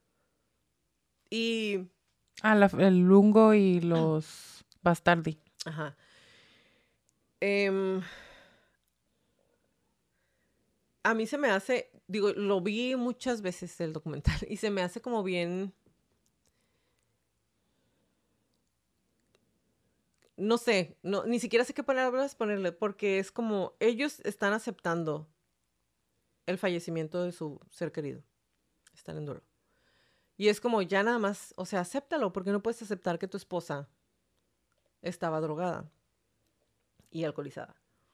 Y... Ah, la, el Lungo y los Bastardi. Ajá. Eh, a mí se me hace, digo, lo vi muchas veces el documental y se me hace como bien... No sé, no, ni siquiera sé qué palabras ponerle, porque es como ellos están aceptando el fallecimiento de su ser querido. Están en duelo. Y es como ya nada más, o sea, acéptalo, porque no puedes aceptar que tu esposa estaba drogada y alcoholizada.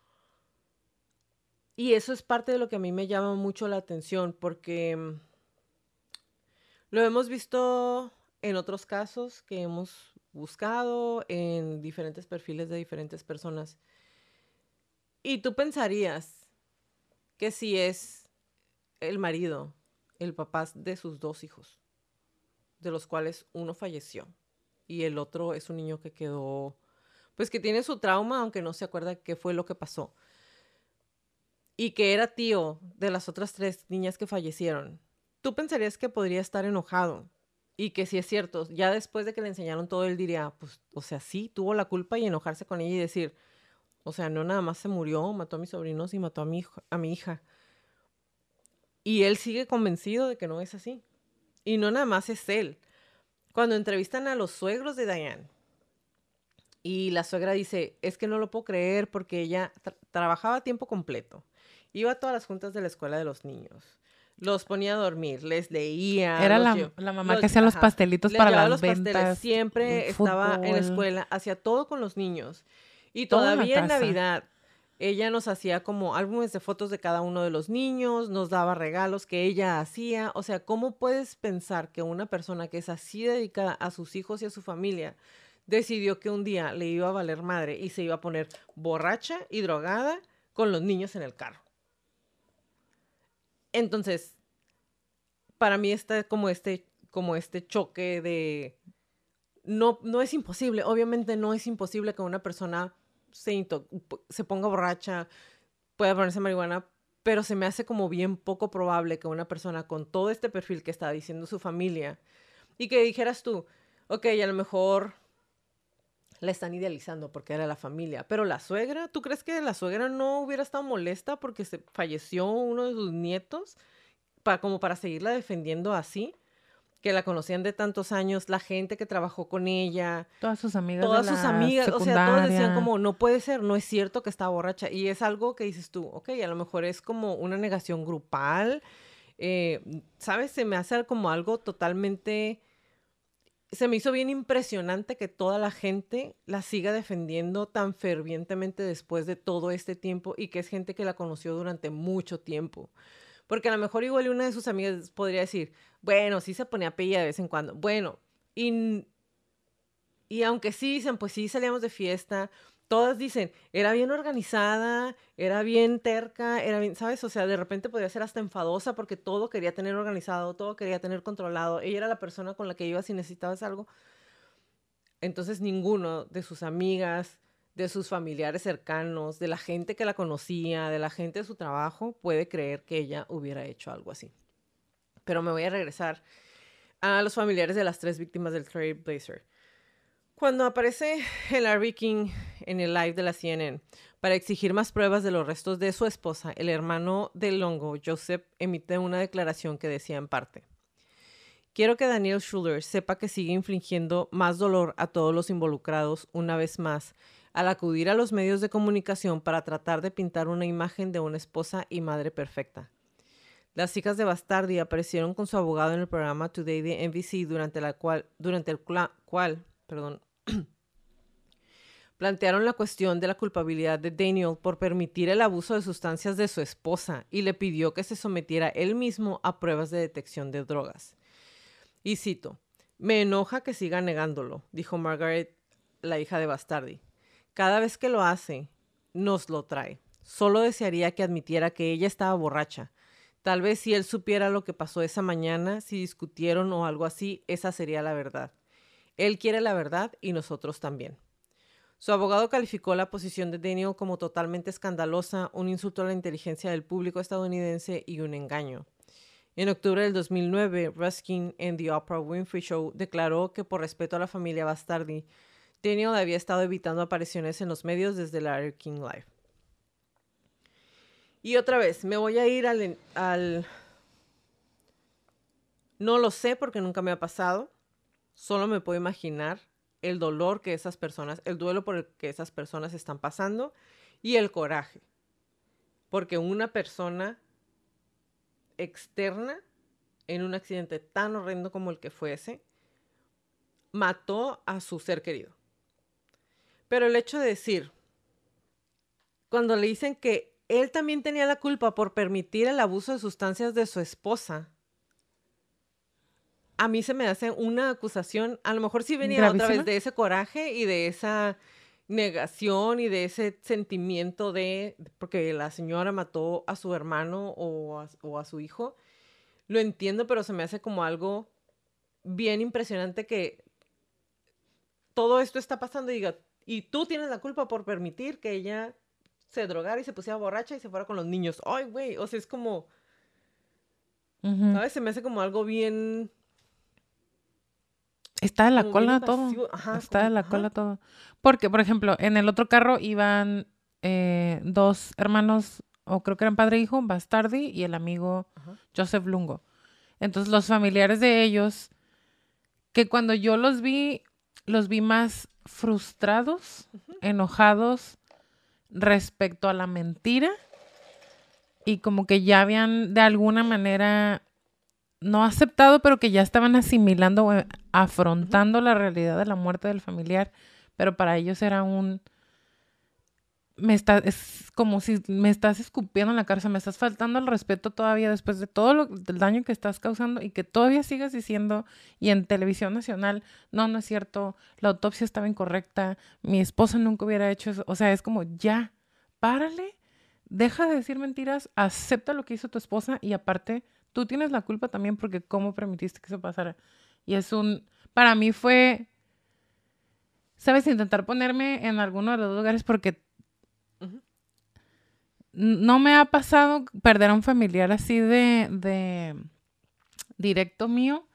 Y eso es parte de lo que a mí me llama mucho la atención, porque um, lo hemos visto en otros casos que hemos buscado, en diferentes perfiles de diferentes personas. Y tú pensarías que si es el marido, el papá de sus dos hijos, de los cuales uno falleció y el otro es un niño que quedó, pues que tiene su trauma, aunque no se acuerda qué fue lo que pasó, y que era tío de las otras tres niñas que fallecieron, tú pensarías que podría estar enojado y que si es cierto, ya después de que le enseñaron todo, él diría, pues, o sea, sí, tuvo la culpa, y enojarse con ella y decir, o sea, no nada más se murió, mató a mis sobrinos y mató a mi, hijo, a mi hija. Y él sigue convencido de que no es así. Y no nada más es él. Cuando entrevistan a los suegros de Diane, y la suegra dice, es que no lo puedo creer porque ella tra- trabajaba a tiempo completo. Iba a todas las juntas de la escuela de los niños. Los ponía a dormir, les leía. Era los la, lle- la mamá los- que hacía los ajá, pastelitos les para llevaba las los pasteles. ventas. Siempre estaba en la fútbol, escuela, hacía todo con los niños. Y todo en la todavía en casa. Navidad, ella nos hacía como álbumes de fotos de cada uno de los niños, nos daba regalos que ella hacía. O sea, ¿cómo puedes pensar que una persona que es así dedicada a sus hijos y a su familia decidió que un día le iba a valer madre y se iba a poner borracha y drogada con los niños en el carro? Entonces, para mí está como este, como este choque de... No, no es imposible, obviamente no es imposible que una persona se, into- se ponga borracha, pueda ponerse marihuana, pero se me hace como bien poco probable que una persona con todo este perfil que está diciendo su familia, y que dijeras tú, ok, a lo mejor la están idealizando porque era la familia, pero la suegra, ¿tú crees que la suegra no hubiera estado molesta porque se falleció uno de sus nietos para, como para seguirla defendiendo así? Que la conocían de tantos años, la gente que trabajó con ella, Todas sus amigas todas de sus la amigas, o sea, todos decían secundaria. como, no puede ser, no es cierto que está borracha. Y es algo que dices tú, ok, a lo mejor es como una negación grupal, eh, ¿sabes? Se me hace como algo totalmente... Se me hizo bien impresionante que toda la gente la siga defendiendo tan fervientemente después de todo este tiempo, y que es gente que la conoció durante mucho tiempo. Porque a lo mejor igual una de sus amigas podría decir, bueno, sí se ponía pilla de vez en cuando. Bueno, y, y aunque sí dicen, pues sí salíamos de fiesta, todas dicen, era bien organizada, era bien terca, era bien, ¿sabes? O sea, de repente podía ser hasta enfadosa porque todo quería tener organizado, todo quería tener controlado. Ella era la persona con la que ibas si necesitabas algo. Entonces ninguno de sus amigas, de sus familiares cercanos, de la gente que la conocía, de la gente de su trabajo, puede creer que ella hubiera hecho algo así. Pero me voy a regresar a los familiares de las tres víctimas del Trailblazer. Cuando aparece el Larry King en el live de la C N N para exigir más pruebas de los restos de su esposa, el hermano de Longo, Joseph, emite una declaración que decía en parte: quiero que Daniel Schuler sepa que sigue infligiendo más dolor a todos los involucrados una vez más al acudir a los medios de comunicación para tratar de pintar una imagen de una esposa y madre perfecta. Las hijas de Bastardi aparecieron con su abogado en el programa Today de N B C, durante, la cual, durante el cual, perdón, Plantearon la cuestión de la culpabilidad de Daniel por permitir el abuso de sustancias de su esposa y le pidió que se sometiera él mismo a pruebas de detección de drogas. Y cito, me enoja que siga negándolo, dijo Margaret, la hija de Bastardi. Cada vez que lo hace, nos lo trae. Solo desearía que admitiera que ella estaba borracha. Tal vez si él supiera lo que pasó esa mañana, si discutieron o algo así, esa sería la verdad. Él quiere la verdad y nosotros también. Su abogado calificó la posición de Daniel como totalmente escandalosa, un insulto a la inteligencia del público estadounidense y un engaño. En octubre del dos mil nueve, Ruskin en The Oprah Winfrey Show declaró que por respeto a la familia Bastardi, Daniel había estado evitando apariciones en los medios desde Larry King Live. Y otra vez, me voy a ir al, al... No lo sé porque nunca me ha pasado. Solo me puedo imaginar el dolor que esas personas, el duelo por el que esas personas están pasando y el coraje. Porque una persona externa en un accidente tan horrendo como el que fuese, mató a su ser querido. Pero el hecho de decir, cuando le dicen que él también tenía la culpa por permitir el abuso de sustancias de su esposa, a mí se me hace una acusación, a lo mejor sí venía ¿Gravísima? otra vez de ese coraje y de esa negación y de ese sentimiento de, porque la señora mató a su hermano o a, o a su hijo. Lo entiendo, pero se me hace como algo bien impresionante que todo esto está pasando y diga, y tú tienes la culpa por permitir que ella se drogara y se pusiera borracha y se fuera con los niños. Ay, güey, o sea, es como, Ujú. ¿sabes? Se me hace como algo bien... Está de la como cola bien todo. invasivo. Ajá, Está como- de la ajá. cola todo. Porque, por ejemplo, en el otro carro iban eh, dos hermanos, o creo que eran padre e hijo, Bastardi y el amigo Ajá. Joseph Lungo. Entonces, los familiares de ellos, que cuando yo los vi, los vi más frustrados, enojados respecto a la mentira y como que ya habían de alguna manera no aceptado, pero que ya estaban asimilando o afrontando la realidad de la muerte del familiar, pero para ellos era un me está, es como si me estás escupiendo en la cara, o sea, me estás faltando el respeto todavía después de todo lo, el daño que estás causando y que todavía sigas diciendo, y en televisión nacional, no, no es cierto, la autopsia estaba incorrecta, mi esposa nunca hubiera hecho eso, o sea, es como, ya, párale, deja de decir mentiras, acepta lo que hizo tu esposa y aparte, tú tienes la culpa también porque cómo permitiste que eso pasara. Y es un, para mí fue, ¿sabes? Intentar ponerme en alguno de los dos lugares porque Ujú. no me ha pasado perder a un familiar así de, de directo mío,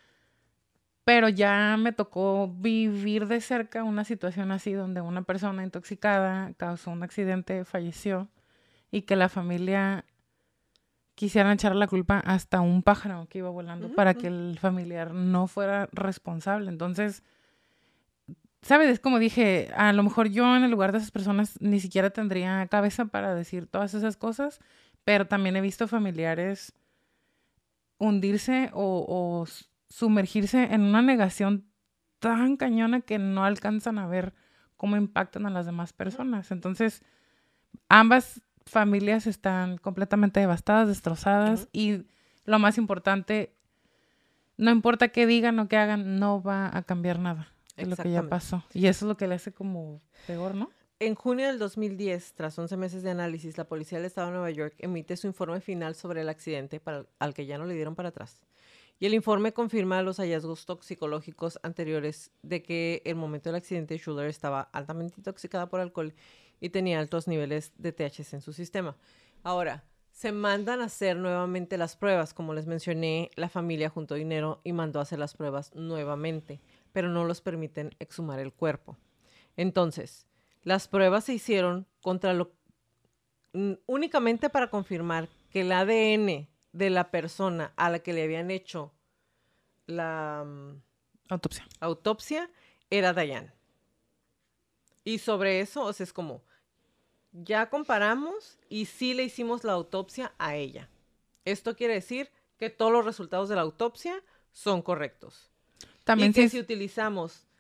pero ya me tocó vivir de cerca una situación así donde una persona intoxicada causó un accidente, falleció y que la familia quisiera echar la culpa hasta un pájaro que iba volando Ujú, para ujú. que el familiar no fuera responsable. Entonces, ¿sabes? Es como dije, a lo mejor yo en el lugar de esas personas ni siquiera tendría cabeza para decir todas esas cosas, pero también he visto familiares hundirse o, o s- sumergirse en una negación tan cañona que no alcanzan a ver cómo impactan a las demás personas. Entonces, ambas familias están completamente devastadas, destrozadas Ujú. y lo más importante, no importa qué digan o qué hagan, no va a cambiar nada de lo que ya Exactamente. pasó. Y eso es lo que le hace como peor, ¿no? En junio del dos mil diez, tras once meses de análisis, la policía del estado de Nueva York emite su informe final sobre el accidente para, al que ya no le dieron para atrás. Y el informe confirma los hallazgos toxicológicos anteriores de que en el momento del accidente Schuller estaba altamente intoxicada por alcohol y tenía altos niveles de T H C en su sistema. Ahora, se mandan a hacer nuevamente las pruebas. Como les mencioné, la familia juntó dinero y mandó a hacer las pruebas nuevamente, pero no los permiten exhumar el cuerpo. Entonces, las pruebas se hicieron contra lo mm, únicamente para confirmar que el A D N de la persona a la que le habían hecho la mm, Autopsia. autopsia era Diane. Y sobre eso, o sea, es como, ya comparamos y sí le hicimos la autopsia a ella. Esto quiere decir que todos los resultados de la autopsia son correctos. También y que sí si es- utilizamos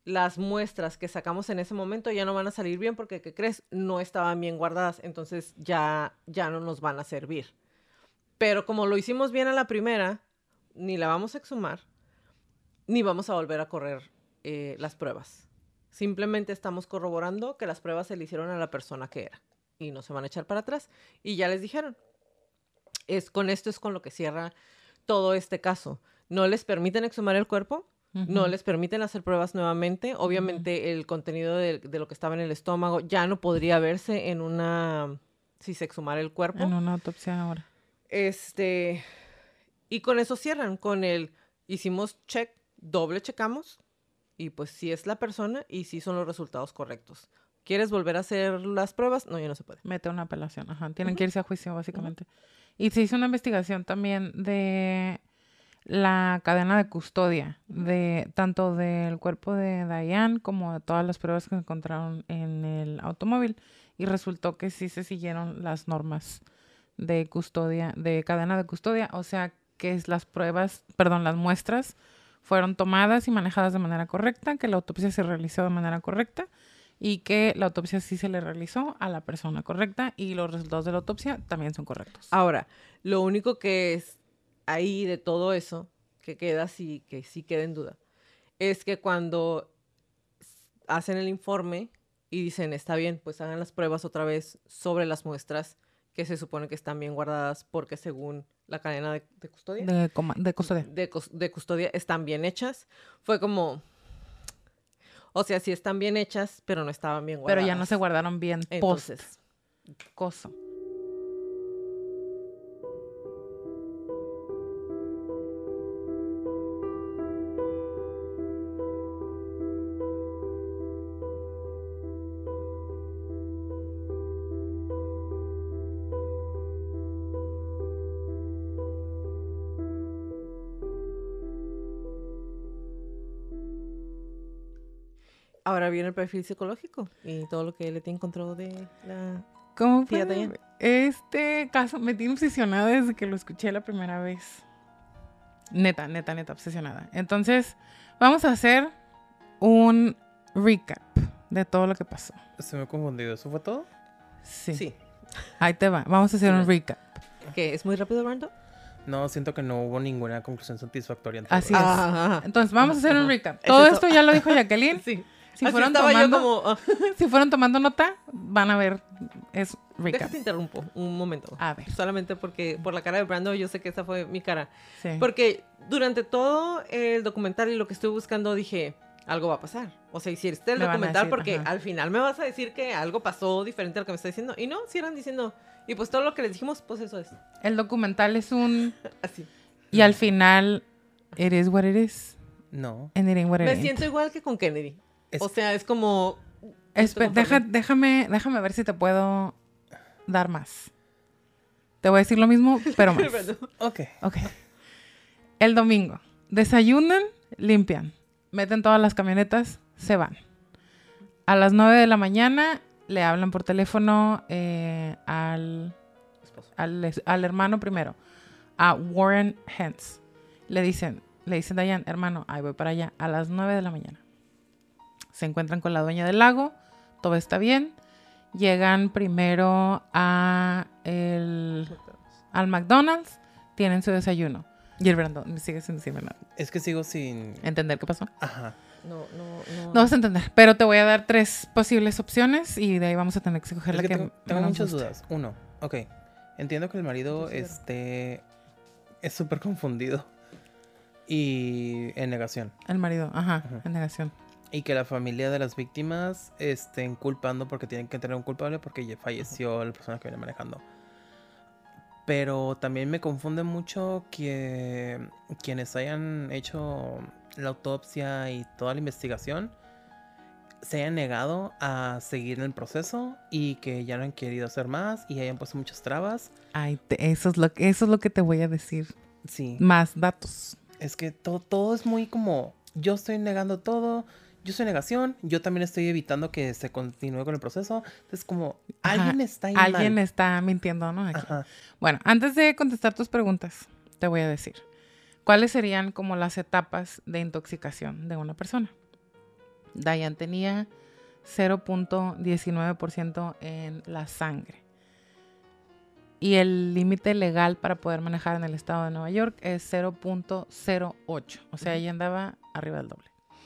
las muestras que sacamos en ese momento ya no van a salir bien porque, ¿qué crees? No estaban bien guardadas, entonces ya, ya no nos van a servir. Pero como lo hicimos bien a la primera, ni la vamos a exhumar, ni vamos a volver a correr eh, las pruebas. Simplemente estamos corroborando que las pruebas se le hicieron a la persona que era. Y no se van a echar para atrás. Y ya les dijeron. Es, con esto es con lo que cierra todo este caso. No les permiten exhumar el cuerpo. Uh-huh. No les permiten hacer pruebas nuevamente. Obviamente uh-huh. el contenido de, de lo que estaba en el estómago ya no podría verse en una... Si se exhumara el cuerpo. En una autopsia ahora. Este... Y con eso cierran. Con el... Hicimos check, doble checamos. Y pues sí es la persona y sí son los resultados correctos. ¿Quieres volver a hacer las pruebas? No, ya no se puede. Mete una apelación, ajá. Tienen uh-huh. que irse a juicio, básicamente. Uh-huh. Y se hizo una investigación también de la cadena de custodia, de tanto del cuerpo de Diane como de todas las pruebas que se encontraron en el automóvil. Y resultó que sí se siguieron las normas de custodia, de cadena de custodia. O sea, que es las pruebas, perdón, las muestras fueron tomadas y manejadas de manera correcta, que la autopsia se realizó de manera correcta y que la autopsia sí se le realizó a la persona correcta y los resultados de la autopsia también son correctos. Ahora, lo único que es ahí de todo eso, que queda así, que sí queda en duda, es que cuando hacen el informe y dicen, está bien, pues hagan las pruebas otra vez sobre las muestras que se supone que están bien guardadas porque según la cadena de, de custodia. De, coma, de custodia. De, de custodia están bien hechas. Fue como... O sea, sí están bien hechas, pero no estaban bien guardadas. Pero ya no se guardaron bien Entonces, post coso. Ahora viene el perfil psicológico y todo lo que Leti encontró de la ¿Cómo tía fue? Diane. Este caso me tiene obsesionada desde que lo escuché la primera vez. Neta, neta, neta, obsesionada. Entonces, vamos a hacer un recap de todo lo que pasó. Se me ha confundido. ¿Eso fue todo? Sí. Sí. Ahí te va. Vamos a hacer sí. un recap. ¿Qué? ¿Es muy rápido, Brando? No, siento que no hubo ninguna conclusión satisfactoria. Así es. Ajá. Entonces, vamos a hacer un recap. Todo ¿Es esto ya lo dijo Jacqueline. Sí. Si Así fueron, estaba tomando, yo como, uh... si fueron tomando nota, van a ver, es recap. Déjate interrumpo un momento. A ver. Solamente porque por la cara de Brando yo sé que esa fue mi cara. Sí. Porque durante todo el documental y lo que estuve buscando dije, algo va a pasar. O sea, hiciste el me documental decir, porque ajá. al final me vas a decir que algo pasó diferente a lo que me está diciendo. Y no, si eran diciendo, y pues todo lo que les dijimos, pues eso es. El documental es un... Así. Y al final, it is what it is. No. And it ain't what it Me ain't. siento igual que con Kennedy. Es... O sea, es como... Espe- deja, déjame, déjame ver si te puedo dar más. Te voy a decir lo mismo, pero más. Ok. Ok. El domingo. Desayunan, limpian. Meten todas las camionetas, se van. A las nueve de la mañana le hablan por teléfono eh, al, al, al hermano primero, a Warren Hens. Le dicen, le dicen Diane, hermano, ahí voy para allá. A las nueve de la mañana. Se encuentran con la dueña del lago, todo está bien. Llegan primero a el, al McDonald's, tienen su desayuno. Y el Brando, me sigue sin decirme nada. Es que sigo sin... ¿Entender qué pasó? Ajá. No, no, no. No vas a entender, pero te voy a dar tres posibles opciones y de ahí vamos a tener que escoger Es la que que tengo, tengo menos muchas guste. dudas. Uno, ok. Entiendo que el marido este, es súper confundido y en negación. El marido, ajá, Ajá. en negación. Y que la familia de las víctimas estén culpando porque tienen que tener un culpable porque ya falleció la persona que viene manejando. Pero también me confunde mucho que quienes hayan hecho la autopsia y toda la investigación se hayan negado a seguir el proceso y que ya no han querido hacer más y hayan puesto muchas trabas. Ay, te- eso, es lo, eso es lo que te voy a decir. Sí. Más datos. Es que todo, todo es muy como, yo estoy negando todo, yo soy negación, yo también estoy evitando que se continúe con el proceso. Entonces como, Ajá, alguien está ahí Alguien mal. está mintiendo, ¿no? Aquí. Ajá. Bueno, antes de contestar tus preguntas, te voy a decir, ¿cuáles serían como las etapas de intoxicación de una persona? Dayan tenía cero punto diecinueve por ciento en la sangre. Y el límite legal para poder manejar en el estado de Nueva York es cero punto cero ocho. O sea, ella andaba arriba del doble.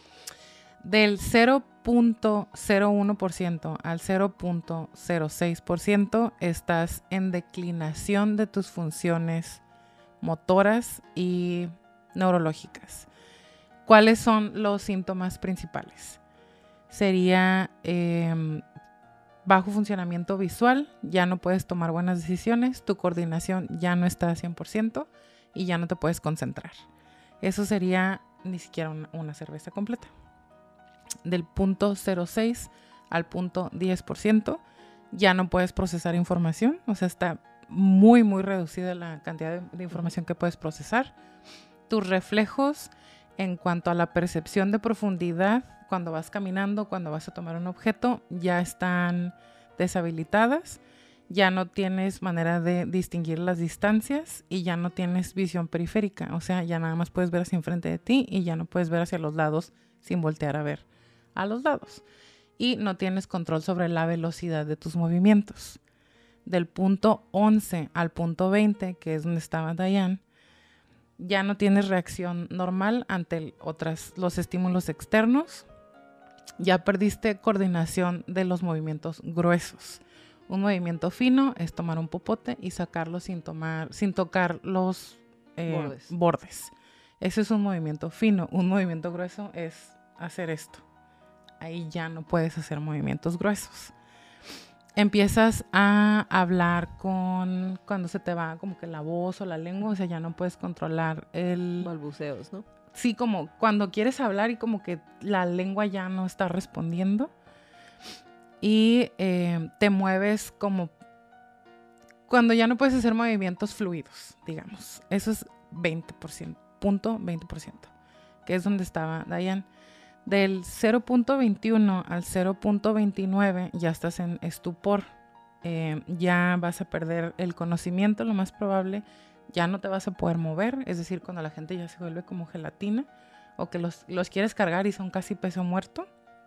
Del cero punto cero uno por ciento al cero punto cero seis por ciento estás en declinación de tus funciones motoras y neurológicas. ¿Cuáles son los síntomas principales? Sería eh, bajo funcionamiento visual, ya no puedes tomar buenas decisiones, tu coordinación ya no está a cien por ciento y ya no te puedes concentrar. Eso sería ni siquiera una, una cerveza completa. Del punto cero seis al punto diez por ciento ya no puedes procesar información, o sea, está muy, muy reducida la cantidad de, de información que puedes procesar. Tus reflejos en cuanto a la percepción de profundidad, cuando vas caminando, cuando vas a tomar un objeto, ya están deshabilitadas, ya no tienes manera de distinguir las distancias y ya no tienes visión periférica, o sea, ya nada más puedes ver hacia enfrente de ti y ya no puedes ver hacia los lados sin voltear a ver a los lados. Y no tienes control sobre la velocidad de tus movimientos. Del punto once al punto veinte, que es donde estaba Dayan, ya no tienes reacción normal ante el, otras, los estímulos externos. Ya perdiste coordinación de los movimientos gruesos. Un movimiento fino es tomar un popote y sacarlo sin, tomar, sin tocar los eh, bordes. bordes. Ese es un movimiento fino. Un movimiento grueso es hacer esto. Ahí ya no puedes hacer movimientos gruesos. Empiezas a hablar con cuando se te va como que la voz o la lengua, o sea, ya no puedes controlar el... balbuceos, ¿no? Sí, como cuando quieres hablar y como que la lengua ya no está respondiendo. Y eh, te mueves como... Cuando ya no puedes hacer movimientos fluidos, digamos. Eso es veinte por ciento, punto veinte por ciento, que es donde estaba Dayan. Del cero punto veintiuno al cero punto veintinueve ya estás en estupor. Eh, ya vas a perder el conocimiento, lo más probable. Ya no te vas a poder mover. Es decir, cuando la gente ya se vuelve como gelatina o que los, los quieres cargar y son casi peso muerto.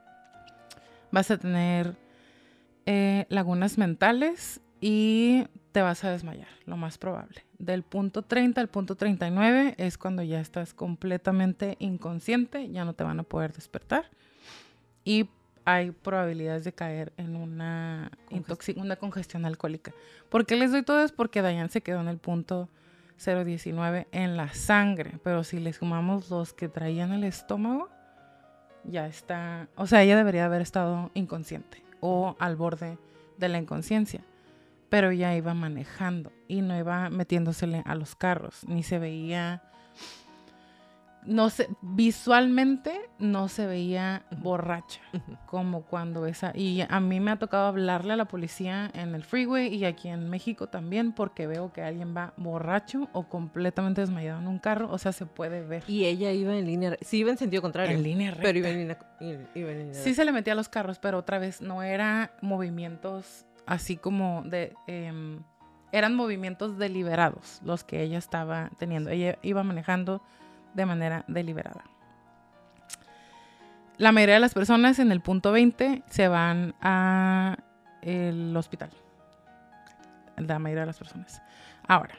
Vas a tener eh, lagunas mentales y te vas a desmayar, lo más probable. Del punto treinta al punto treinta y nueve es cuando ya estás completamente inconsciente, ya no te van a poder despertar y hay probabilidades de caer en una, intoxic- una congestión alcohólica. ¿Por qué les doy todo? Es porque Dayan se quedó en el punto cero punto diecinueve en la sangre, pero si le sumamos los que traían el estómago, ya está, o sea, ella debería haber estado inconsciente o al borde de la inconsciencia. Pero ya iba manejando y no iba metiéndosele a los carros, ni se veía, no sé, visualmente no se veía borracha, como cuando esa, y a mí me ha tocado hablarle a la policía en el freeway y aquí en México también, porque veo que alguien va borracho o completamente desmayado en un carro, o sea, se puede ver. Y ella iba en línea, sí iba en sentido contrario. En línea recta. Pero iba en línea, iba en línea Sí se le metía a los carros, pero otra vez no era movimientos así como de... Eh, eran movimientos deliberados los que ella estaba teniendo. Ella iba manejando de manera deliberada. La mayoría de las personas en el punto veinte se van al hospital. La mayoría de las personas. Ahora,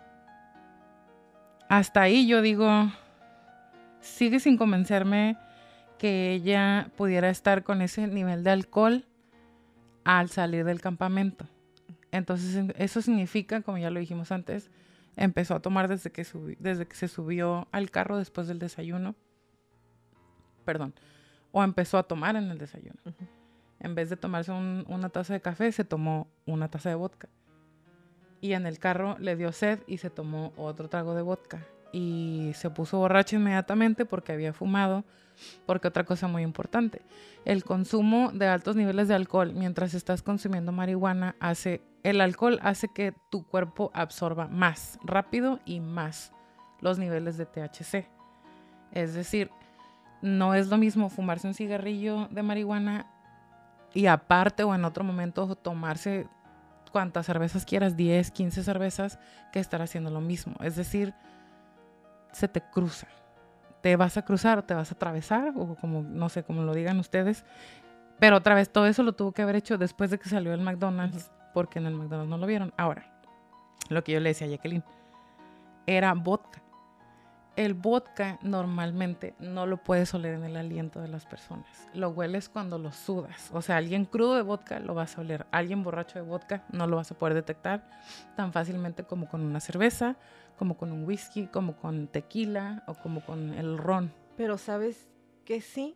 hasta ahí yo digo, sigue sin convencerme que ella pudiera estar con ese nivel de alcohol al salir del campamento. Entonces eso significa, como ya lo dijimos antes, empezó a tomar desde que, subi- desde que se subió al carro después del desayuno. Perdón. O empezó a tomar en el desayuno. Uh-huh. En vez de tomarse un, una taza de café, se tomó una taza de vodka. Y en el carro le dio sed y se tomó otro trago de vodka. Y se puso borracha inmediatamente porque había fumado. Porque otra cosa muy importante, el consumo de altos niveles de alcohol mientras estás consumiendo marihuana hace, el alcohol hace que tu cuerpo absorba más rápido y más los niveles de T H C. Es decir, no es lo mismo fumarse un cigarrillo de marihuana y aparte o en otro momento tomarse cuantas cervezas quieras, diez, quince cervezas, que estar haciendo lo mismo. Es decir, se te cruza. te vas a cruzar o te vas a atravesar, o como, no sé, como lo digan ustedes. Pero otra vez, todo eso lo tuvo que haber hecho después de que salió el McDonald's, uh-huh. porque en el McDonald's no lo vieron. Ahora, lo que yo le decía a Jacqueline, era vodka. El vodka normalmente no lo puedes oler en el aliento de las personas. Lo hueles cuando lo sudas. O sea, alguien crudo de vodka lo vas a oler. Alguien borracho de vodka no lo vas a poder detectar tan fácilmente como con una cerveza, como con un whisky, como con tequila o como con el ron. Pero ¿sabes qué sí?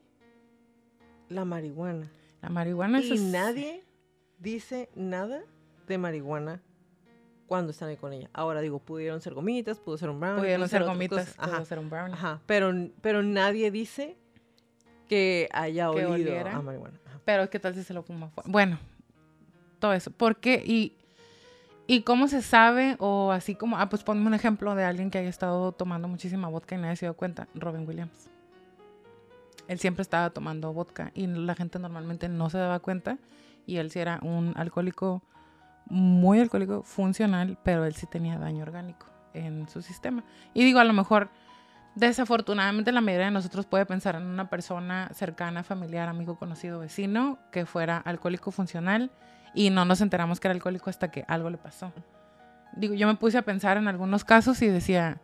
La marihuana. La marihuana y es... Y nadie dice nada de marihuana cuando están ahí con ella. Ahora digo, pudieron ser gomitas, pudo ser un brownie. Pudieron ser gomitas, pudo ajá, ser un brownie. Ajá, pero, pero nadie dice que haya que olido oliera, a marihuana. Ajá. Pero ¿qué tal si se lo fuma? Bueno, todo eso. ¿Por qué? Y, y cómo se sabe, o así como, ah, pues ponme un ejemplo de alguien que haya estado tomando muchísima vodka y nadie se dio cuenta. Robin Williams. Él siempre estaba tomando vodka y la gente normalmente no se daba cuenta, y él sí era un alcohólico, muy alcohólico, funcional, pero él sí tenía daño orgánico en su sistema. Y digo, a lo mejor, desafortunadamente, la mayoría de nosotros puede pensar en una persona cercana, familiar, amigo, conocido, vecino, que fuera alcohólico funcional, y no nos enteramos que era alcohólico hasta que algo le pasó. Digo, yo me puse a pensar en algunos casos y decía,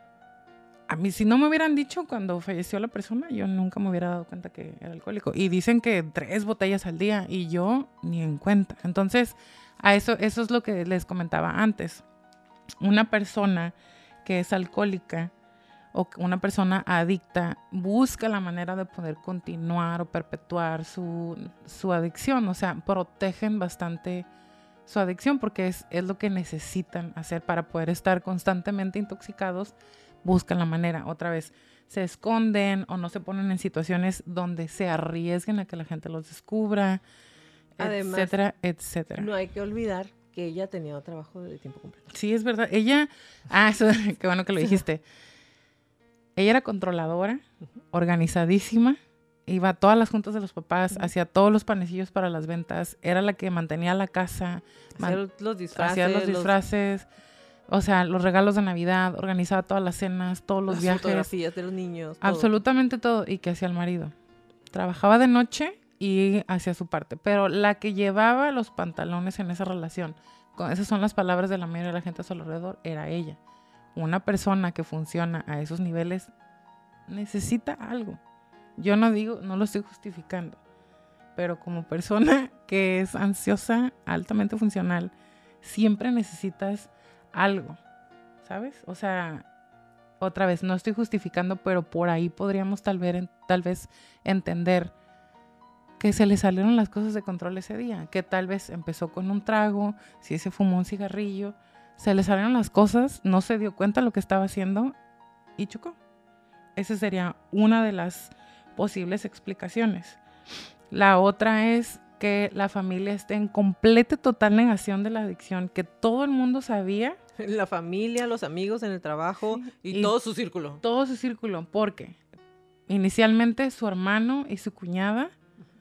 a mí si no me hubieran dicho cuando falleció la persona, yo nunca me hubiera dado cuenta que era alcohólico. Y dicen que tres botellas al día, y yo ni en cuenta. Entonces, a eso, eso es lo que les comentaba antes. Una persona que es alcohólica o una persona adicta busca la manera de poder continuar o perpetuar su, su adicción. O sea, protegen bastante su adicción porque es, es lo que necesitan hacer para poder estar constantemente intoxicados. Buscan la manera. Otra vez, se esconden o no se ponen en situaciones donde se arriesguen a que la gente los descubra. Además, etcétera, etcétera. No hay que olvidar que ella tenía trabajo de tiempo completo. Sí, es verdad. Ella, ah, eso, qué bueno que lo dijiste. Ella era controladora, uh-huh. organizadísima, iba a todas las juntas de los papás, uh-huh. hacía todos los panecillos para las ventas, era la que mantenía la casa, hacía man- los disfraces, hacía los disfraces, los... o sea, los regalos de Navidad, organizaba todas las cenas, todos los las viajes. Las fotografías de los niños. Todo. Absolutamente todo. ¿Y qué hacía el marido? Trabajaba de noche y hacía su parte. Pero la que llevaba los pantalones en esa relación, con, esas son las palabras de la mayoría de la gente a su alrededor, era ella. Una persona que funciona a esos niveles necesita algo. Yo no digo, no lo estoy justificando, pero como persona que es ansiosa, altamente funcional, siempre necesitas algo, ¿sabes? O sea, otra vez, no estoy justificando, pero por ahí podríamos tal vez, tal vez entender que se le salieron las cosas de control ese día, que tal vez empezó con un trago, si se fumó un cigarrillo, se le salieron las cosas, no se dio cuenta de lo que estaba haciendo y chocó. Esa sería una de las posibles explicaciones. La otra es que la familia esté en completa y total negación de la adicción, que todo el mundo sabía. La familia, los amigos en el trabajo, sí, y, y todo su círculo. Todo su círculo, porque inicialmente su hermano y su cuñada,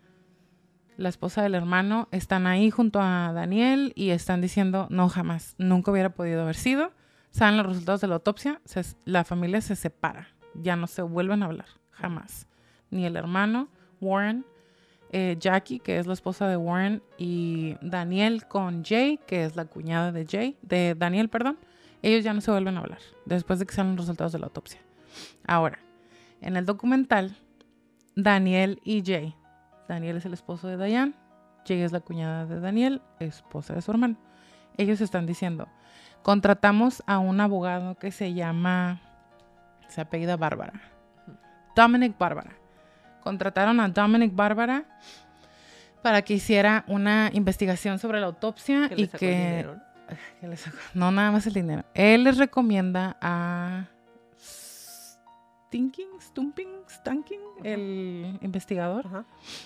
la esposa del hermano, están ahí junto a Daniel y están diciendo, no, jamás, nunca hubiera podido haber sido. Saben los resultados de la autopsia, se, la familia se separa, ya no se vuelven a hablar, jamás. Ni el hermano, Warren, eh, Jackie, que es la esposa de Warren, y Daniel con Jay, que es la cuñada de Jay, de Daniel, perdón, ellos ya no se vuelven a hablar después de que salen los resultados de la autopsia. Ahora, en el documental, Daniel y Jay, Daniel es el esposo de Diane, Jay es la cuñada de Daniel, esposa de su hermano. Ellos están diciendo, contratamos a un abogado que se llama, se apellida Bárbara, Dominic Bárbara. Contrataron a Dominic Bárbara para que hiciera una investigación sobre la autopsia y que, dinero, ¿no? que le sacó, no nada más el dinero. Él les recomienda a Stinking, Stumping, Stanking, uh-huh. el investigador. Uh-huh.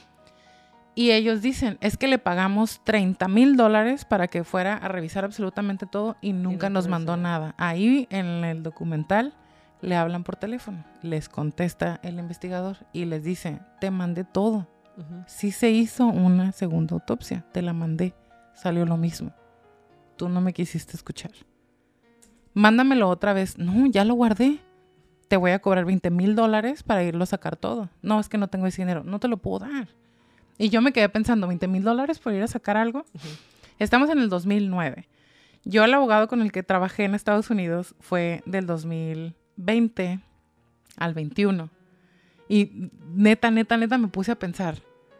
Y ellos dicen, es que le pagamos treinta mil dólares para que fuera a revisar absolutamente todo y nunca y no nos mandó ser. nada. Ahí en el documental le hablan por teléfono, les contesta el investigador y les dice, te mandé todo. Uh-huh. Sí se hizo una segunda autopsia, te la mandé, salió lo mismo. Tú no me quisiste escuchar. Mándamelo otra vez. No, ya lo guardé. te voy a cobrar veinte mil dólares para irlo a sacar todo. No, es que no tengo ese dinero, no te lo puedo dar. Y yo me quedé pensando, ¿veinte mil dólares por ir a sacar algo? Uh-huh. Estamos en el dos mil nueve. Yo el abogado con el que trabajé en Estados Unidos fue del dos mil veinte al veintiuno. Y neta, neta, neta me puse a pensar.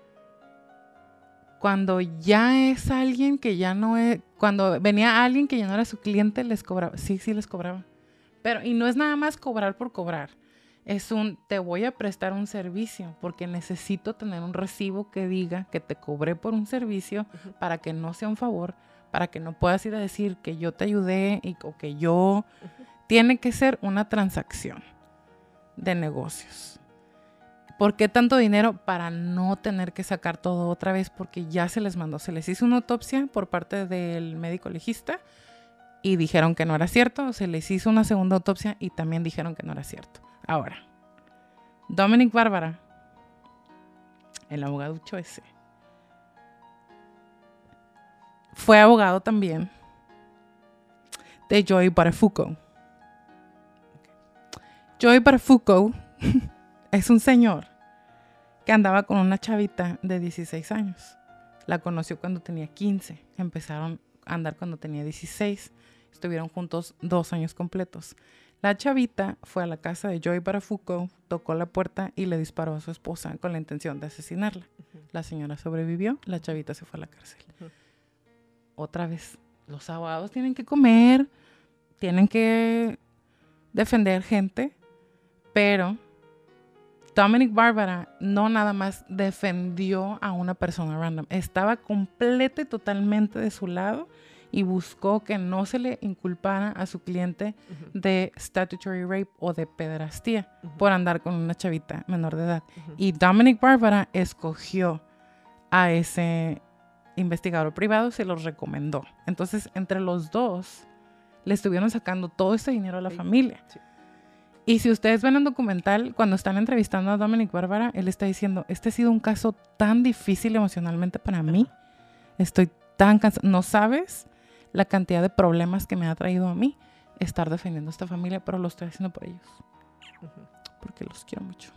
Cuando ya es alguien que ya no es... Cuando venía alguien que ya no era su cliente, les cobraba. Sí, sí les cobraba. Pero, y no es nada más cobrar por cobrar. Es un, te voy a prestar un servicio porque necesito tener un recibo que diga que te cobré por un servicio uh-huh. para que no sea un favor, para que no puedas ir a decir que yo te ayudé y, o que yo... Uh-huh. Tiene que ser una transacción de negocios. ¿Por qué tanto dinero? Para no tener que sacar todo otra vez porque ya se les mandó. Se les hizo una autopsia por parte del médico legista y dijeron que no era cierto. Se les hizo una segunda autopsia y también dijeron que no era cierto. Ahora, Dominic Barbara, el abogaducho ese, fue abogado también de Joey Buttafuoco. Joey Buttafuoco es un señor que andaba con una chavita de dieciséis años. La conoció cuando tenía quince. Empezaron a andar cuando tenía dieciséis. Estuvieron juntos dos años completos. La chavita fue a la casa de Joey Buttafuoco, tocó la puerta y le disparó a su esposa con la intención de asesinarla. Uh-huh. La señora sobrevivió, la chavita se fue a la cárcel. Uh-huh. Otra vez, los abogados tienen que comer, tienen que defender gente, pero Dominic Barbara no nada más defendió a una persona random, estaba completa y totalmente de su lado y buscó que no se le inculpara a su cliente uh-huh. de statutory rape o de pederastía uh-huh. por andar con una chavita menor de edad. Uh-huh. Y Dominic Barbara escogió a ese investigador privado, se los recomendó. Entonces, entre los dos, le estuvieron sacando todo ese dinero a la sí. familia. Sí. Y si ustedes ven el documental, cuando están entrevistando a Dominic Barbara, él está diciendo, este ha sido un caso tan difícil emocionalmente para mí. Estoy tan cansado. No sabes la cantidad de problemas que me ha traído a mí estar defendiendo a esta familia, pero lo estoy haciendo por ellos. Uh-huh. Porque los quiero mucho.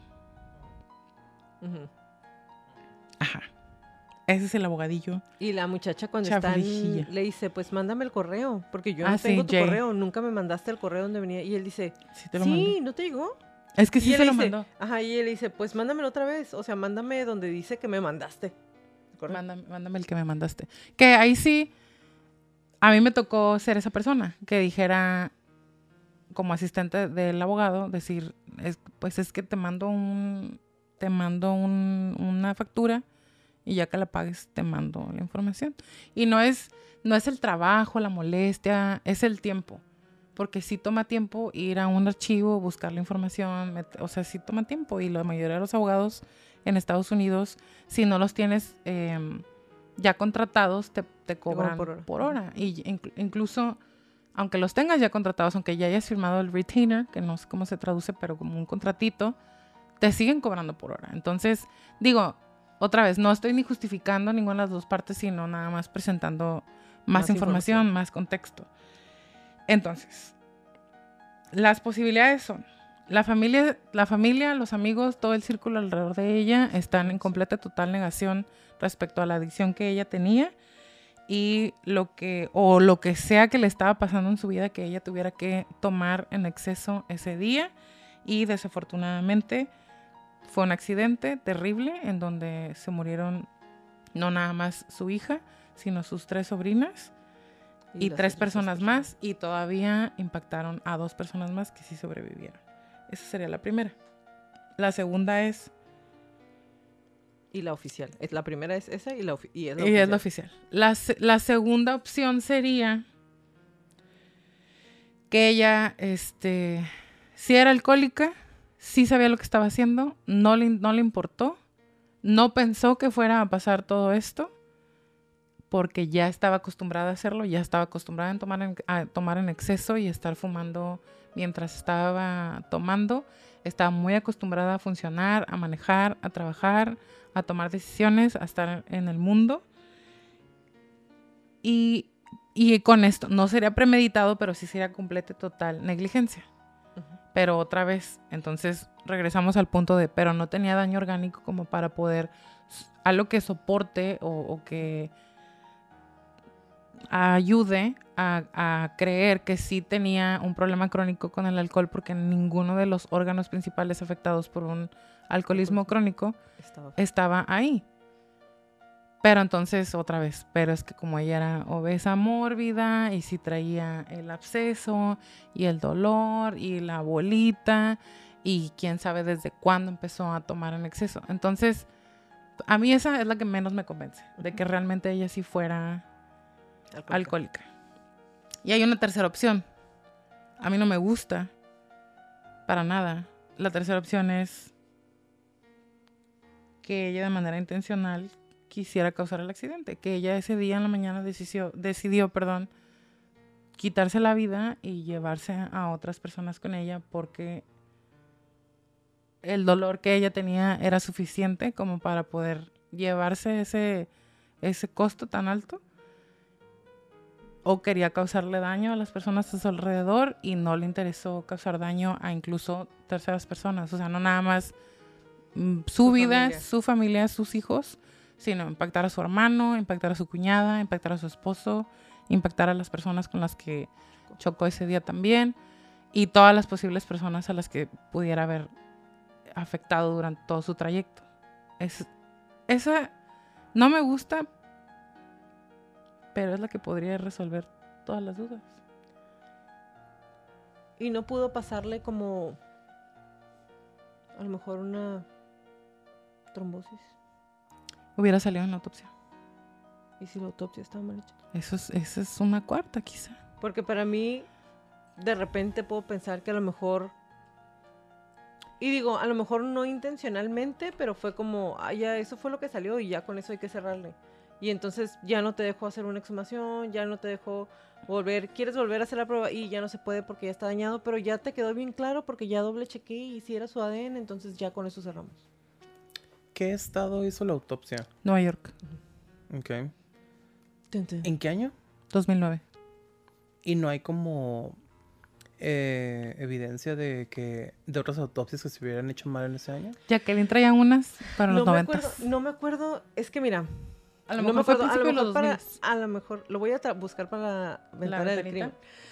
Uh-huh. Ajá. Ese es el abogadillo. Y la muchacha cuando está le dice, pues mándame el correo, porque yo ah, no tengo sí, tu Jay. correo, nunca me mandaste el correo donde venía. Y él dice, sí, te lo sí ¿no te llegó? Es que sí se lo dice, mandó. Ajá, y él dice, pues mándamelo otra vez, o sea, mándame donde dice que me mandaste. Mándame, mándame el que me mandaste. Que ahí sí, a mí me tocó ser esa persona, que dijera, como asistente del abogado, decir, es, pues es que te mando un, te mando un, una factura, y ya que la pagues te mando la información. Y no es, no es el trabajo, la molestia, es el tiempo. Porque sí toma tiempo ir a un archivo, buscar la información, met- o sea, sí toma tiempo. Y la mayoría de los abogados en Estados Unidos, si no los tienes eh, ya contratados, te, te cobran por hora. Por hora. Y inc- incluso, aunque los tengas ya contratados, aunque ya hayas firmado el retainer, que no sé cómo se traduce, pero como un contratito, te siguen cobrando por hora. Entonces, digo... Otra vez, no estoy ni justificando ninguna de las dos partes, sino nada más presentando más, más información, información, más contexto. Entonces, las posibilidades son, la familia, la familia, los amigos, todo el círculo alrededor de ella están en completa, total negación respecto a la adicción que ella tenía y lo que, o lo que sea que le estaba pasando en su vida que ella tuviera que tomar en exceso ese día y desafortunadamente fue un accidente terrible en donde se murieron no nada más su hija, sino sus tres sobrinas y, y tres personas más y todavía impactaron a dos personas más que sí sobrevivieron. Esa sería la primera. La segunda es... Y la oficial. La primera es esa y, la, ofi- y es la y oficial. Es la oficial. La, la segunda opción sería que ella, este, si era alcohólica, sí sabía lo que estaba haciendo, no le, no le importó, no pensó que fuera a pasar todo esto, porque ya estaba acostumbrada a hacerlo, ya estaba acostumbrada a tomar en, a tomar en exceso y estar fumando mientras estaba tomando. Estaba muy acostumbrada a funcionar, a manejar, a trabajar, a tomar decisiones, a estar en el mundo. Y, y con esto, no sería premeditado, pero sí sería completa y total negligencia. pero otra vez, entonces regresamos al punto de, pero no tenía daño orgánico como para poder, algo que soporte o, o que ayude a, a creer que sí tenía un problema crónico con el alcohol, porque ninguno de los órganos principales afectados por un alcoholismo crónico estaba, estaba ahí. Pero entonces, otra vez, pero es que como ella era obesa mórbida y sí traía el absceso y el dolor y la bolita y quién sabe desde cuándo empezó a tomar en exceso. Entonces, a mí esa es la que menos me convence, de que realmente ella sí fuera alcohólica. alcohólica. Y hay una tercera opción. A mí no me gusta para nada. La tercera opción es que ella de manera intencional quisiera causar el accidente, que ella ese día en la mañana decidió, decidió perdón, quitarse la vida y llevarse a otras personas con ella porque el dolor que ella tenía era suficiente como para poder llevarse ese, ese costo tan alto, o quería causarle daño a las personas a su alrededor y no le interesó causar daño a incluso terceras personas, o sea, no nada más mm, su, su vida, familia. su familia, sus hijos, sino impactar a su hermano, impactar a su cuñada, impactar a su esposo, impactar a las personas con las que chocó ese día también y todas las posibles personas a las que pudiera haber afectado durante todo su trayecto. Es, esa no me gusta, pero es la que podría resolver todas las dudas. Y no pudo pasarle como a lo mejor una trombosis. Hubiera salido en la autopsia. ¿Y si la autopsia estaba mal hecha? Eso es, esa es una cuarta, quizá. Porque para mí, de repente puedo pensar que a lo mejor... Y digo, a lo mejor no intencionalmente, pero fue como, ah, ya eso fue lo que salió y ya con eso hay que cerrarle. Y entonces ya no te dejó hacer una exhumación, ya no te dejó volver, quieres volver a hacer la prueba y ya no se puede porque ya está dañado, pero ya te quedó bien claro porque ya doble chequeé y si era su A D N, entonces ya con eso cerramos. ¿Qué estado hizo la autopsia? Nueva York. Ok. ¿En qué año? dos mil nueve. Y no hay como eh, evidencia de que de otras autopsias que se hubieran hecho mal en ese año. Jacqueline traía unas para no los noventas. Acuerdo, no me acuerdo, es que mira, a lo no mejor me acuerdo, fue a, a, lo mejor los para, a lo mejor lo voy a tra- buscar para la ventana del crimen,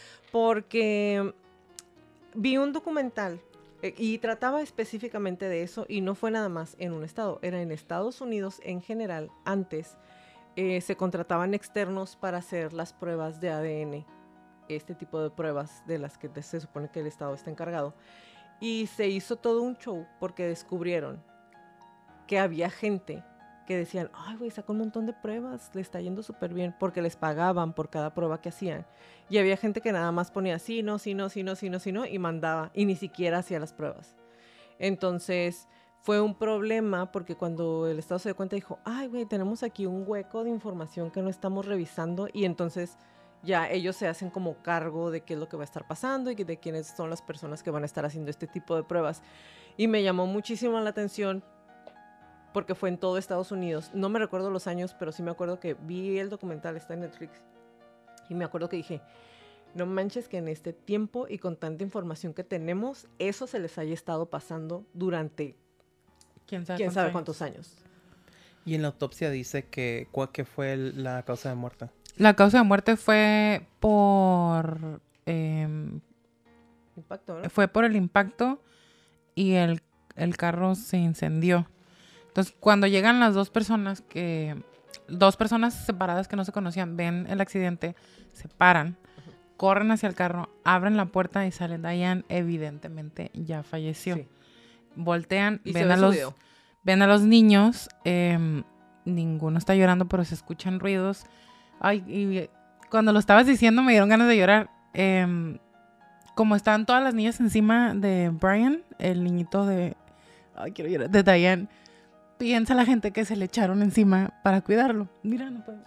porque vi un documental eh, y trataba específicamente de eso y no fue nada más en un estado, era en Estados Unidos en general. Antes eh, se contrataban externos para hacer las pruebas de A D N, este tipo de pruebas de las que se supone que el estado está encargado, y se hizo todo un show porque descubrieron que había gente que decían, ay, güey, sacó un montón de pruebas, le está yendo súper bien, porque les pagaban por cada prueba que hacían. Y había gente que nada más ponía sí, no, sí, no, sí, no, sí, no, sí, no, y mandaba, y ni siquiera hacía las pruebas. Entonces, fue un problema, porque cuando el Estado se dio cuenta, dijo, ay, güey, tenemos aquí un hueco de información que no estamos revisando, y entonces ya ellos se hacen como cargo de qué es lo que va a estar pasando y de quiénes son las personas que van a estar haciendo este tipo de pruebas. Y me llamó muchísimo la atención, porque fue en todo Estados Unidos. No me recuerdo los años, pero sí me acuerdo que vi el documental, está en Netflix. Y me acuerdo que dije, no manches que en este tiempo y con tanta información que tenemos, eso se les haya estado pasando durante quién sabe, quién cuántos, sabe años? cuántos años. Y en la autopsia dice que cuál que fue el, la causa de muerte. La causa de muerte fue por... Eh, impacto, ¿no? Fue por el impacto y el, el carro se incendió. Entonces, cuando llegan las dos personas que... Dos personas separadas que no se conocían, ven el accidente, se paran, uh-huh. corren hacia el carro, abren la puerta y salen. Diane evidentemente ya falleció. Sí. Voltean, ven a, los, ven a los niños, eh, ninguno está llorando, pero se escuchan ruidos. Ay, y cuando lo estabas diciendo me dieron ganas de llorar. Eh, como estaban todas las niñas encima de Brian, el niñito de... Ay, quiero llorar, de Diane. Piensa la gente que se le echaron encima para cuidarlo. Mira, no puedo.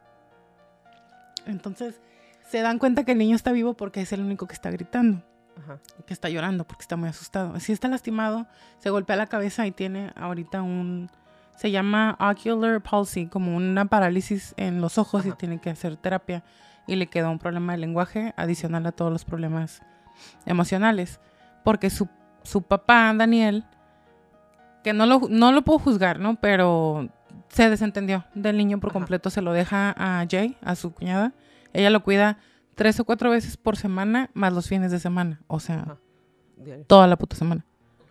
Entonces, se dan cuenta que el niño está vivo porque es el único que está gritando. Ajá. Que está llorando porque está muy asustado. Sí está lastimado, se golpea la cabeza y tiene ahorita un... Se llama ocular palsy, como una parálisis en los ojos. Ajá. Y tiene que hacer terapia. Y le quedó un problema de lenguaje adicional a todos los problemas emocionales. porque su, su papá, Daniel, que no lo, no lo puedo juzgar, ¿no? Pero se desentendió del niño por Ajá. completo, se lo deja a Jay, a su cuñada. Ella lo cuida tres o cuatro veces por semana, más los fines de semana, o sea, Ajá. Diario. toda la puta semana.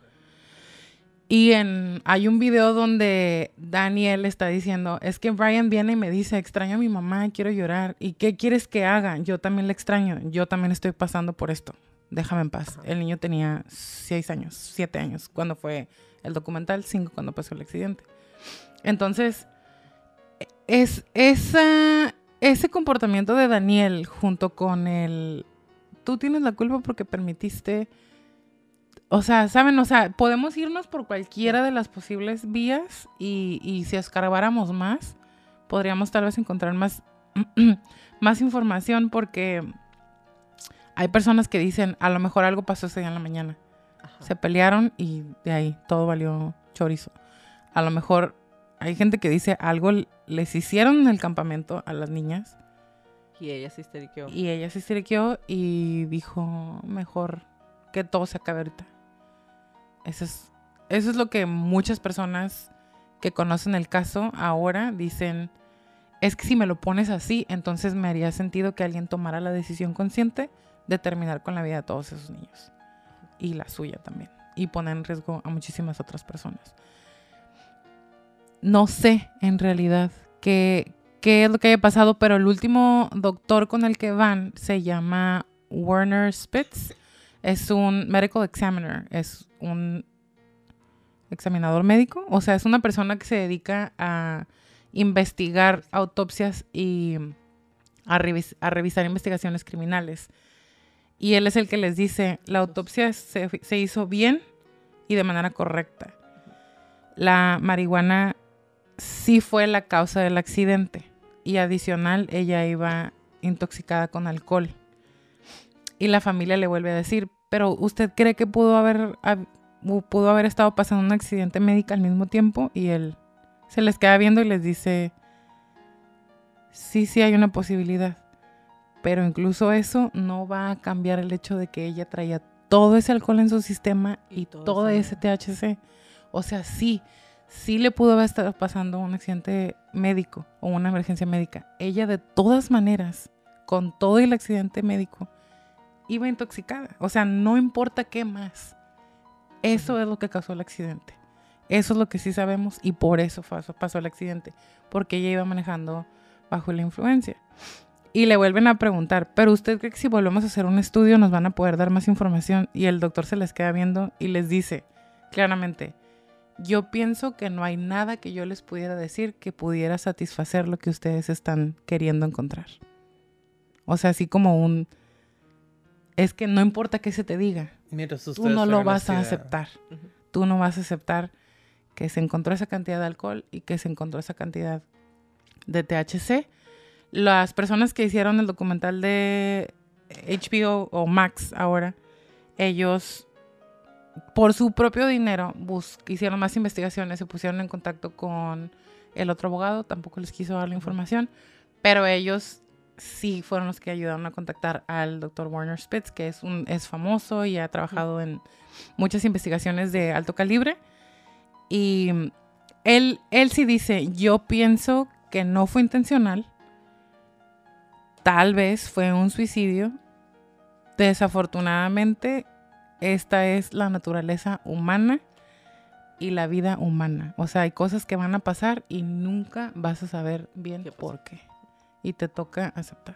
Y en, hay un video donde Daniel está diciendo, es que Brian viene y me dice, extraño a mi mamá, quiero llorar. ¿Y qué quieres que haga? Yo también la extraño, yo también estoy pasando por esto. Déjame en paz. Ajá. El niño tenía seis años, siete años, cuando fue el documental, cinco cuando pasó el accidente. Entonces, es esa, ese comportamiento de Daniel junto con el, tú tienes la culpa porque permitiste... O sea, ¿saben? O sea, podemos irnos por cualquiera de las posibles vías y, y si escarbáramos más, podríamos tal vez encontrar más, más información porque hay personas que dicen, a lo mejor algo pasó ese día en la mañana. Ajá. Se pelearon y de ahí todo valió chorizo. A lo mejor hay gente que dice, algo les hicieron en el campamento a las niñas Y ella se histeriqueó. y ella se histeriqueó y dijo, mejor que todo se acabe ahorita. Eso es, eso es lo que muchas personas que conocen el caso ahora dicen, es que si me lo pones así, entonces me haría sentido que alguien tomara la decisión consciente de terminar con la vida de todos esos niños. Y la suya también. Y poner en riesgo a muchísimas otras personas. No sé, en realidad, qué, qué es lo que haya pasado, pero el último doctor con el que van se llama Werner Spitz. Es un medical examiner, es un examinador médico. O sea, es una persona que se dedica a investigar autopsias y a, revis- a revisar investigaciones criminales. Y él es el que les dice, la autopsia se, se hizo bien y de manera correcta. La marihuana sí fue la causa del accidente. Y adicional, ella iba intoxicada con alcohol. Y la familia le vuelve a decir, pero ¿usted cree que pudo haber, hab- pudo haber estado pasando un accidente médico al mismo tiempo? Y él se les queda viendo y les dice, sí, sí hay una posibilidad. Pero incluso eso no va a cambiar el hecho de que ella traía todo ese alcohol en su sistema y, Y todo todo ese- ese T H C. O sea, sí, sí le pudo haber estado pasando un accidente médico o una emergencia médica. Ella de todas maneras, con todo el accidente médico, iba intoxicada. O sea, no importa qué más. Eso Ujú. es lo que causó el accidente. Eso es lo que sí sabemos y por eso pasó, pasó el accidente. Porque ella iba manejando bajo la influencia. Y le vuelven a preguntar, ¿pero usted cree que si volvemos a hacer un estudio nos van a poder dar más información? Y el doctor se les queda viendo y les dice claramente, yo pienso que no hay nada que yo les pudiera decir que pudiera satisfacer lo que ustedes están queriendo encontrar. O sea, así como un... Es que no importa qué se te diga, Mientras tú ustedes no lo hagan vas esta a idea. aceptar. Ujú. Tú no vas a aceptar que se encontró esa cantidad de alcohol y que se encontró esa cantidad de T H C. Las personas que hicieron el documental de H B O o Max ahora, ellos por su propio dinero bus- hicieron más investigaciones, se pusieron en contacto con el otro abogado, tampoco les quiso dar la información, pero ellos sí fueron los que ayudaron a contactar al doctor Werner Spitz, que es, un, es famoso y ha trabajado en muchas investigaciones de alto calibre. Y él, él sí dice, yo pienso que no fue intencional, tal vez fue un suicidio. Desafortunadamente, esta es la naturaleza humana y la vida humana. O sea, hay cosas que van a pasar y nunca vas a saber bien ¿Qué pasó? por qué. Y te toca aceptar.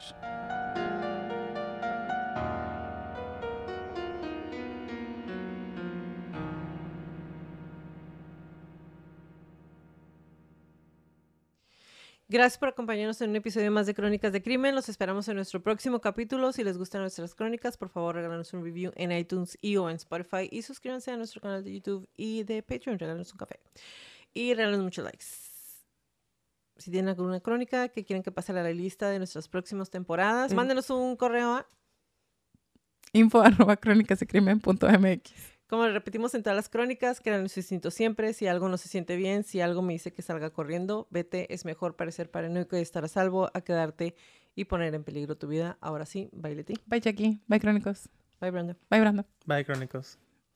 Gracias por acompañarnos en un episodio más de Crónicas de Crimen. Los esperamos en nuestro próximo capítulo. Si les gustan nuestras crónicas, por favor, regálanos un review en iTunes y o en Spotify. Y suscríbanse a nuestro canal de YouTube y de Patreon. Regálanos un café. Y regálanos muchos likes. Si tienen alguna crónica que quieren que pase a la lista de nuestras próximas temporadas, Sí. mándenos un correo a, Info arroba crónicasdecrimen punto mx. como le repetimos en todas las crónicas, créanlo su instinto siempre. Si algo no se siente bien, si algo me dice que salga corriendo, vete. Es mejor parecer paranoico y estar a salvo a quedarte y poner en peligro tu vida. Ahora sí, bye, Leti. Bye, Jackie. Bye, Crónicos. Bye, Brenda. Bye, Brenda. Bye, Crónicos.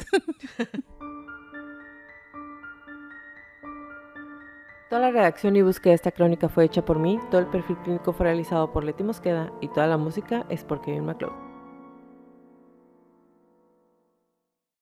Toda la redacción y búsqueda de esta crónica fue hecha por mí, todo el perfil clínico fue realizado por Leti Mosqueda y toda la música es por Kevin MacLeod.